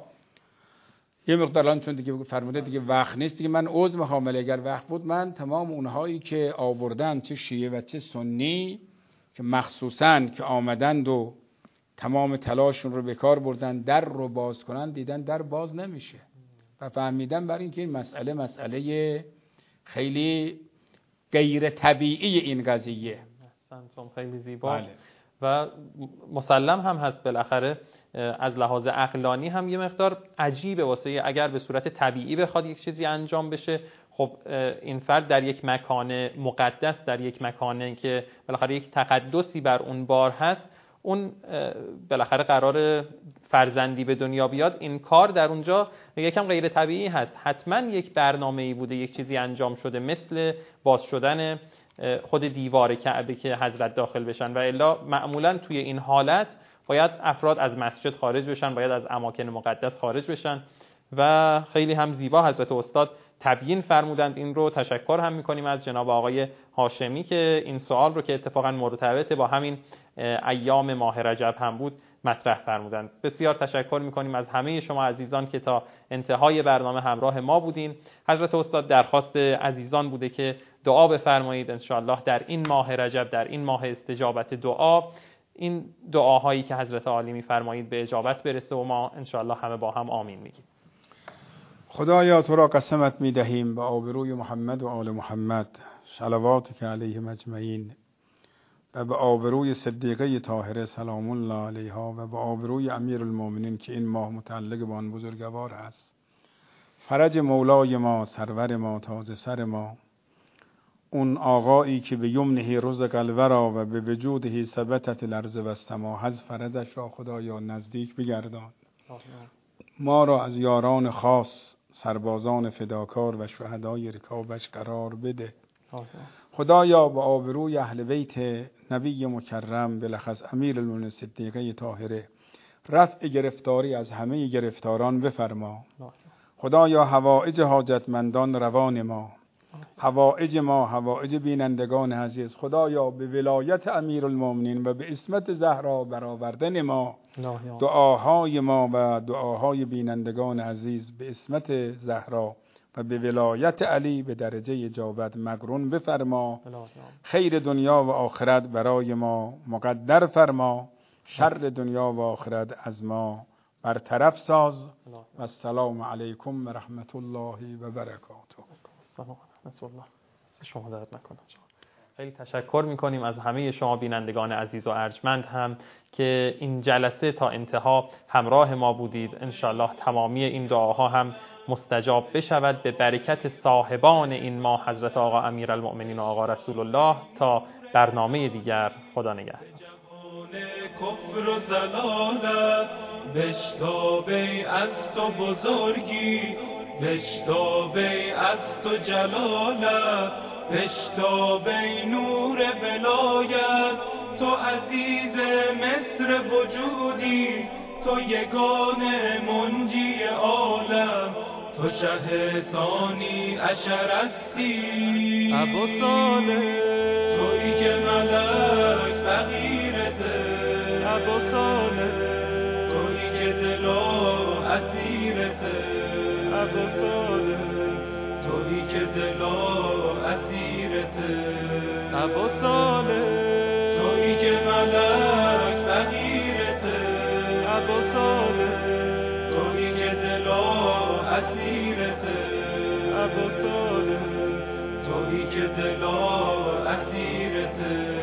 یه مقدار الان چون دیگه فرموده دیگه وقت نیست دیگه من عذر میخوام، ولی اگر وقت بود من تمام اونهایی که آوردن چه شیعه و چه سنی که مخصوصاً که آمدند و تمام تلاششون رو به کار بردن در رو باز کنن دیدن در باز نمیشه و فهمیدن بر اینکه این مسئله مسئله خیلی غیر طبیعی این قضیه. احسنتم، خیلی زیبا. بله. و مسلم هم هست بالاخره از لحاظ عقلانی هم یه مقدار عجیبه واسه اگر به صورت طبیعی بخواد یک چیزی انجام بشه. خب این فرد در یک مکان مقدس، در یک مکانی که بالاخره یک تقدسی بر اون بار هست، اون بالاخره قرار فرزندی به دنیا بیاد، این کار در اونجا یکم غیر طبیعی هست. حتما یک برنامه‌ای بوده، یک چیزی انجام شده مثل باز شدن خود دیوار کعبه که حضرت داخل بشن و الا معمولا توی این حالت باید افراد از مسجد خارج بشن، باید از اماکن مقدس خارج بشن و خیلی هم زیبا حضرت استاد تبیین فرمودند. این رو تشکر هم میکنیم از جناب آقای هاشمی که این سوال رو که اتفاقا مرتبط با همین ایام ماه رجب هم بود مطرح فرمودند. بسیار تشکر میکنیم از همه شما عزیزان که تا انتهای برنامه همراه ما بودین. حضرت استاد درخواست عزیزان بوده که دعا بفرمایید انشاءالله در این ماه رجب، در این ماه استجابت دعا، این دعاهایی که حضرت عالی میفرمایید به اجابت برسه و ما انشاءالله همه با هم آمین میگیم. خدایا تو را قسمت میدهیم به آبروی محمد و آل محمد صلواتک علیهم اجمعین و به آبروی صدیقه طاهره سلام الله علیها و به آبروی امیرالمؤمنین که این ماه متعلق به آن بزرگوار است. فرج مولای ما، سرور ما، تاج سر ما، اون آقایی که به یمنه رزق الورا و به وجوده ثبتت الارض و السما، از فرجش را خدایا نزدیک بگردان. ما را از یاران خاص، سربازان فداکار و شهدای رکابش قرار بده. خدایا با آبروی اهل بیت نبی مکرم بلخص امیرالمؤمنین صدیقه طاهره رفع گرفتاری از همه گرفتاران بفرما. خدایا حوائج حاجتمندان روان ما، حوائج ما، حوائج بینندگان عزیز، خدایا به ولایت امیرالمؤمنین و به اسمت زهرا برآوردن ما، دعاهای ما و دعاهای بینندگان عزیز به اسمت زهرا و به ولایت علی به درجه اجابت مقرون بفرما. خیر دنیا و آخرت برای ما مقدر فرما، شر دنیا و آخرت از ما برطرف ساز. و السلام علیکم و رحمت الله و برکاته. السلام علیکم الله. شما درد نکنه. خیلی تشکر میکنیم از همه شما بینندگان عزیز و ارجمند هم که این جلسه تا انتها همراه ما بودید. انشالله تمامی این دعاها هم مستجاب بشود به برکت صاحبان این ماه حضرت آقا امیرالمؤمنین و آقا رسول الله. تا برنامه دیگر، خدا نگهدار. کفر و زلالت بشتابه از تو بزرگی، بشتابه از تو جلالت، بشتابه نور ولایت. تو عزیز مصر وجودی، تو یگانه منجی عالم، تو شه ثانی عشر هستی. ابو صالح تویی که ملک فقیرته، ابا صالح تویی که دلا اسیرته ابا صالح تویی که دلا اسیرته ابا صالح تویی که ملک فقیرته ابا صالح تویی که دلا اسیرته ابا صالح تویی که دلا اسیرته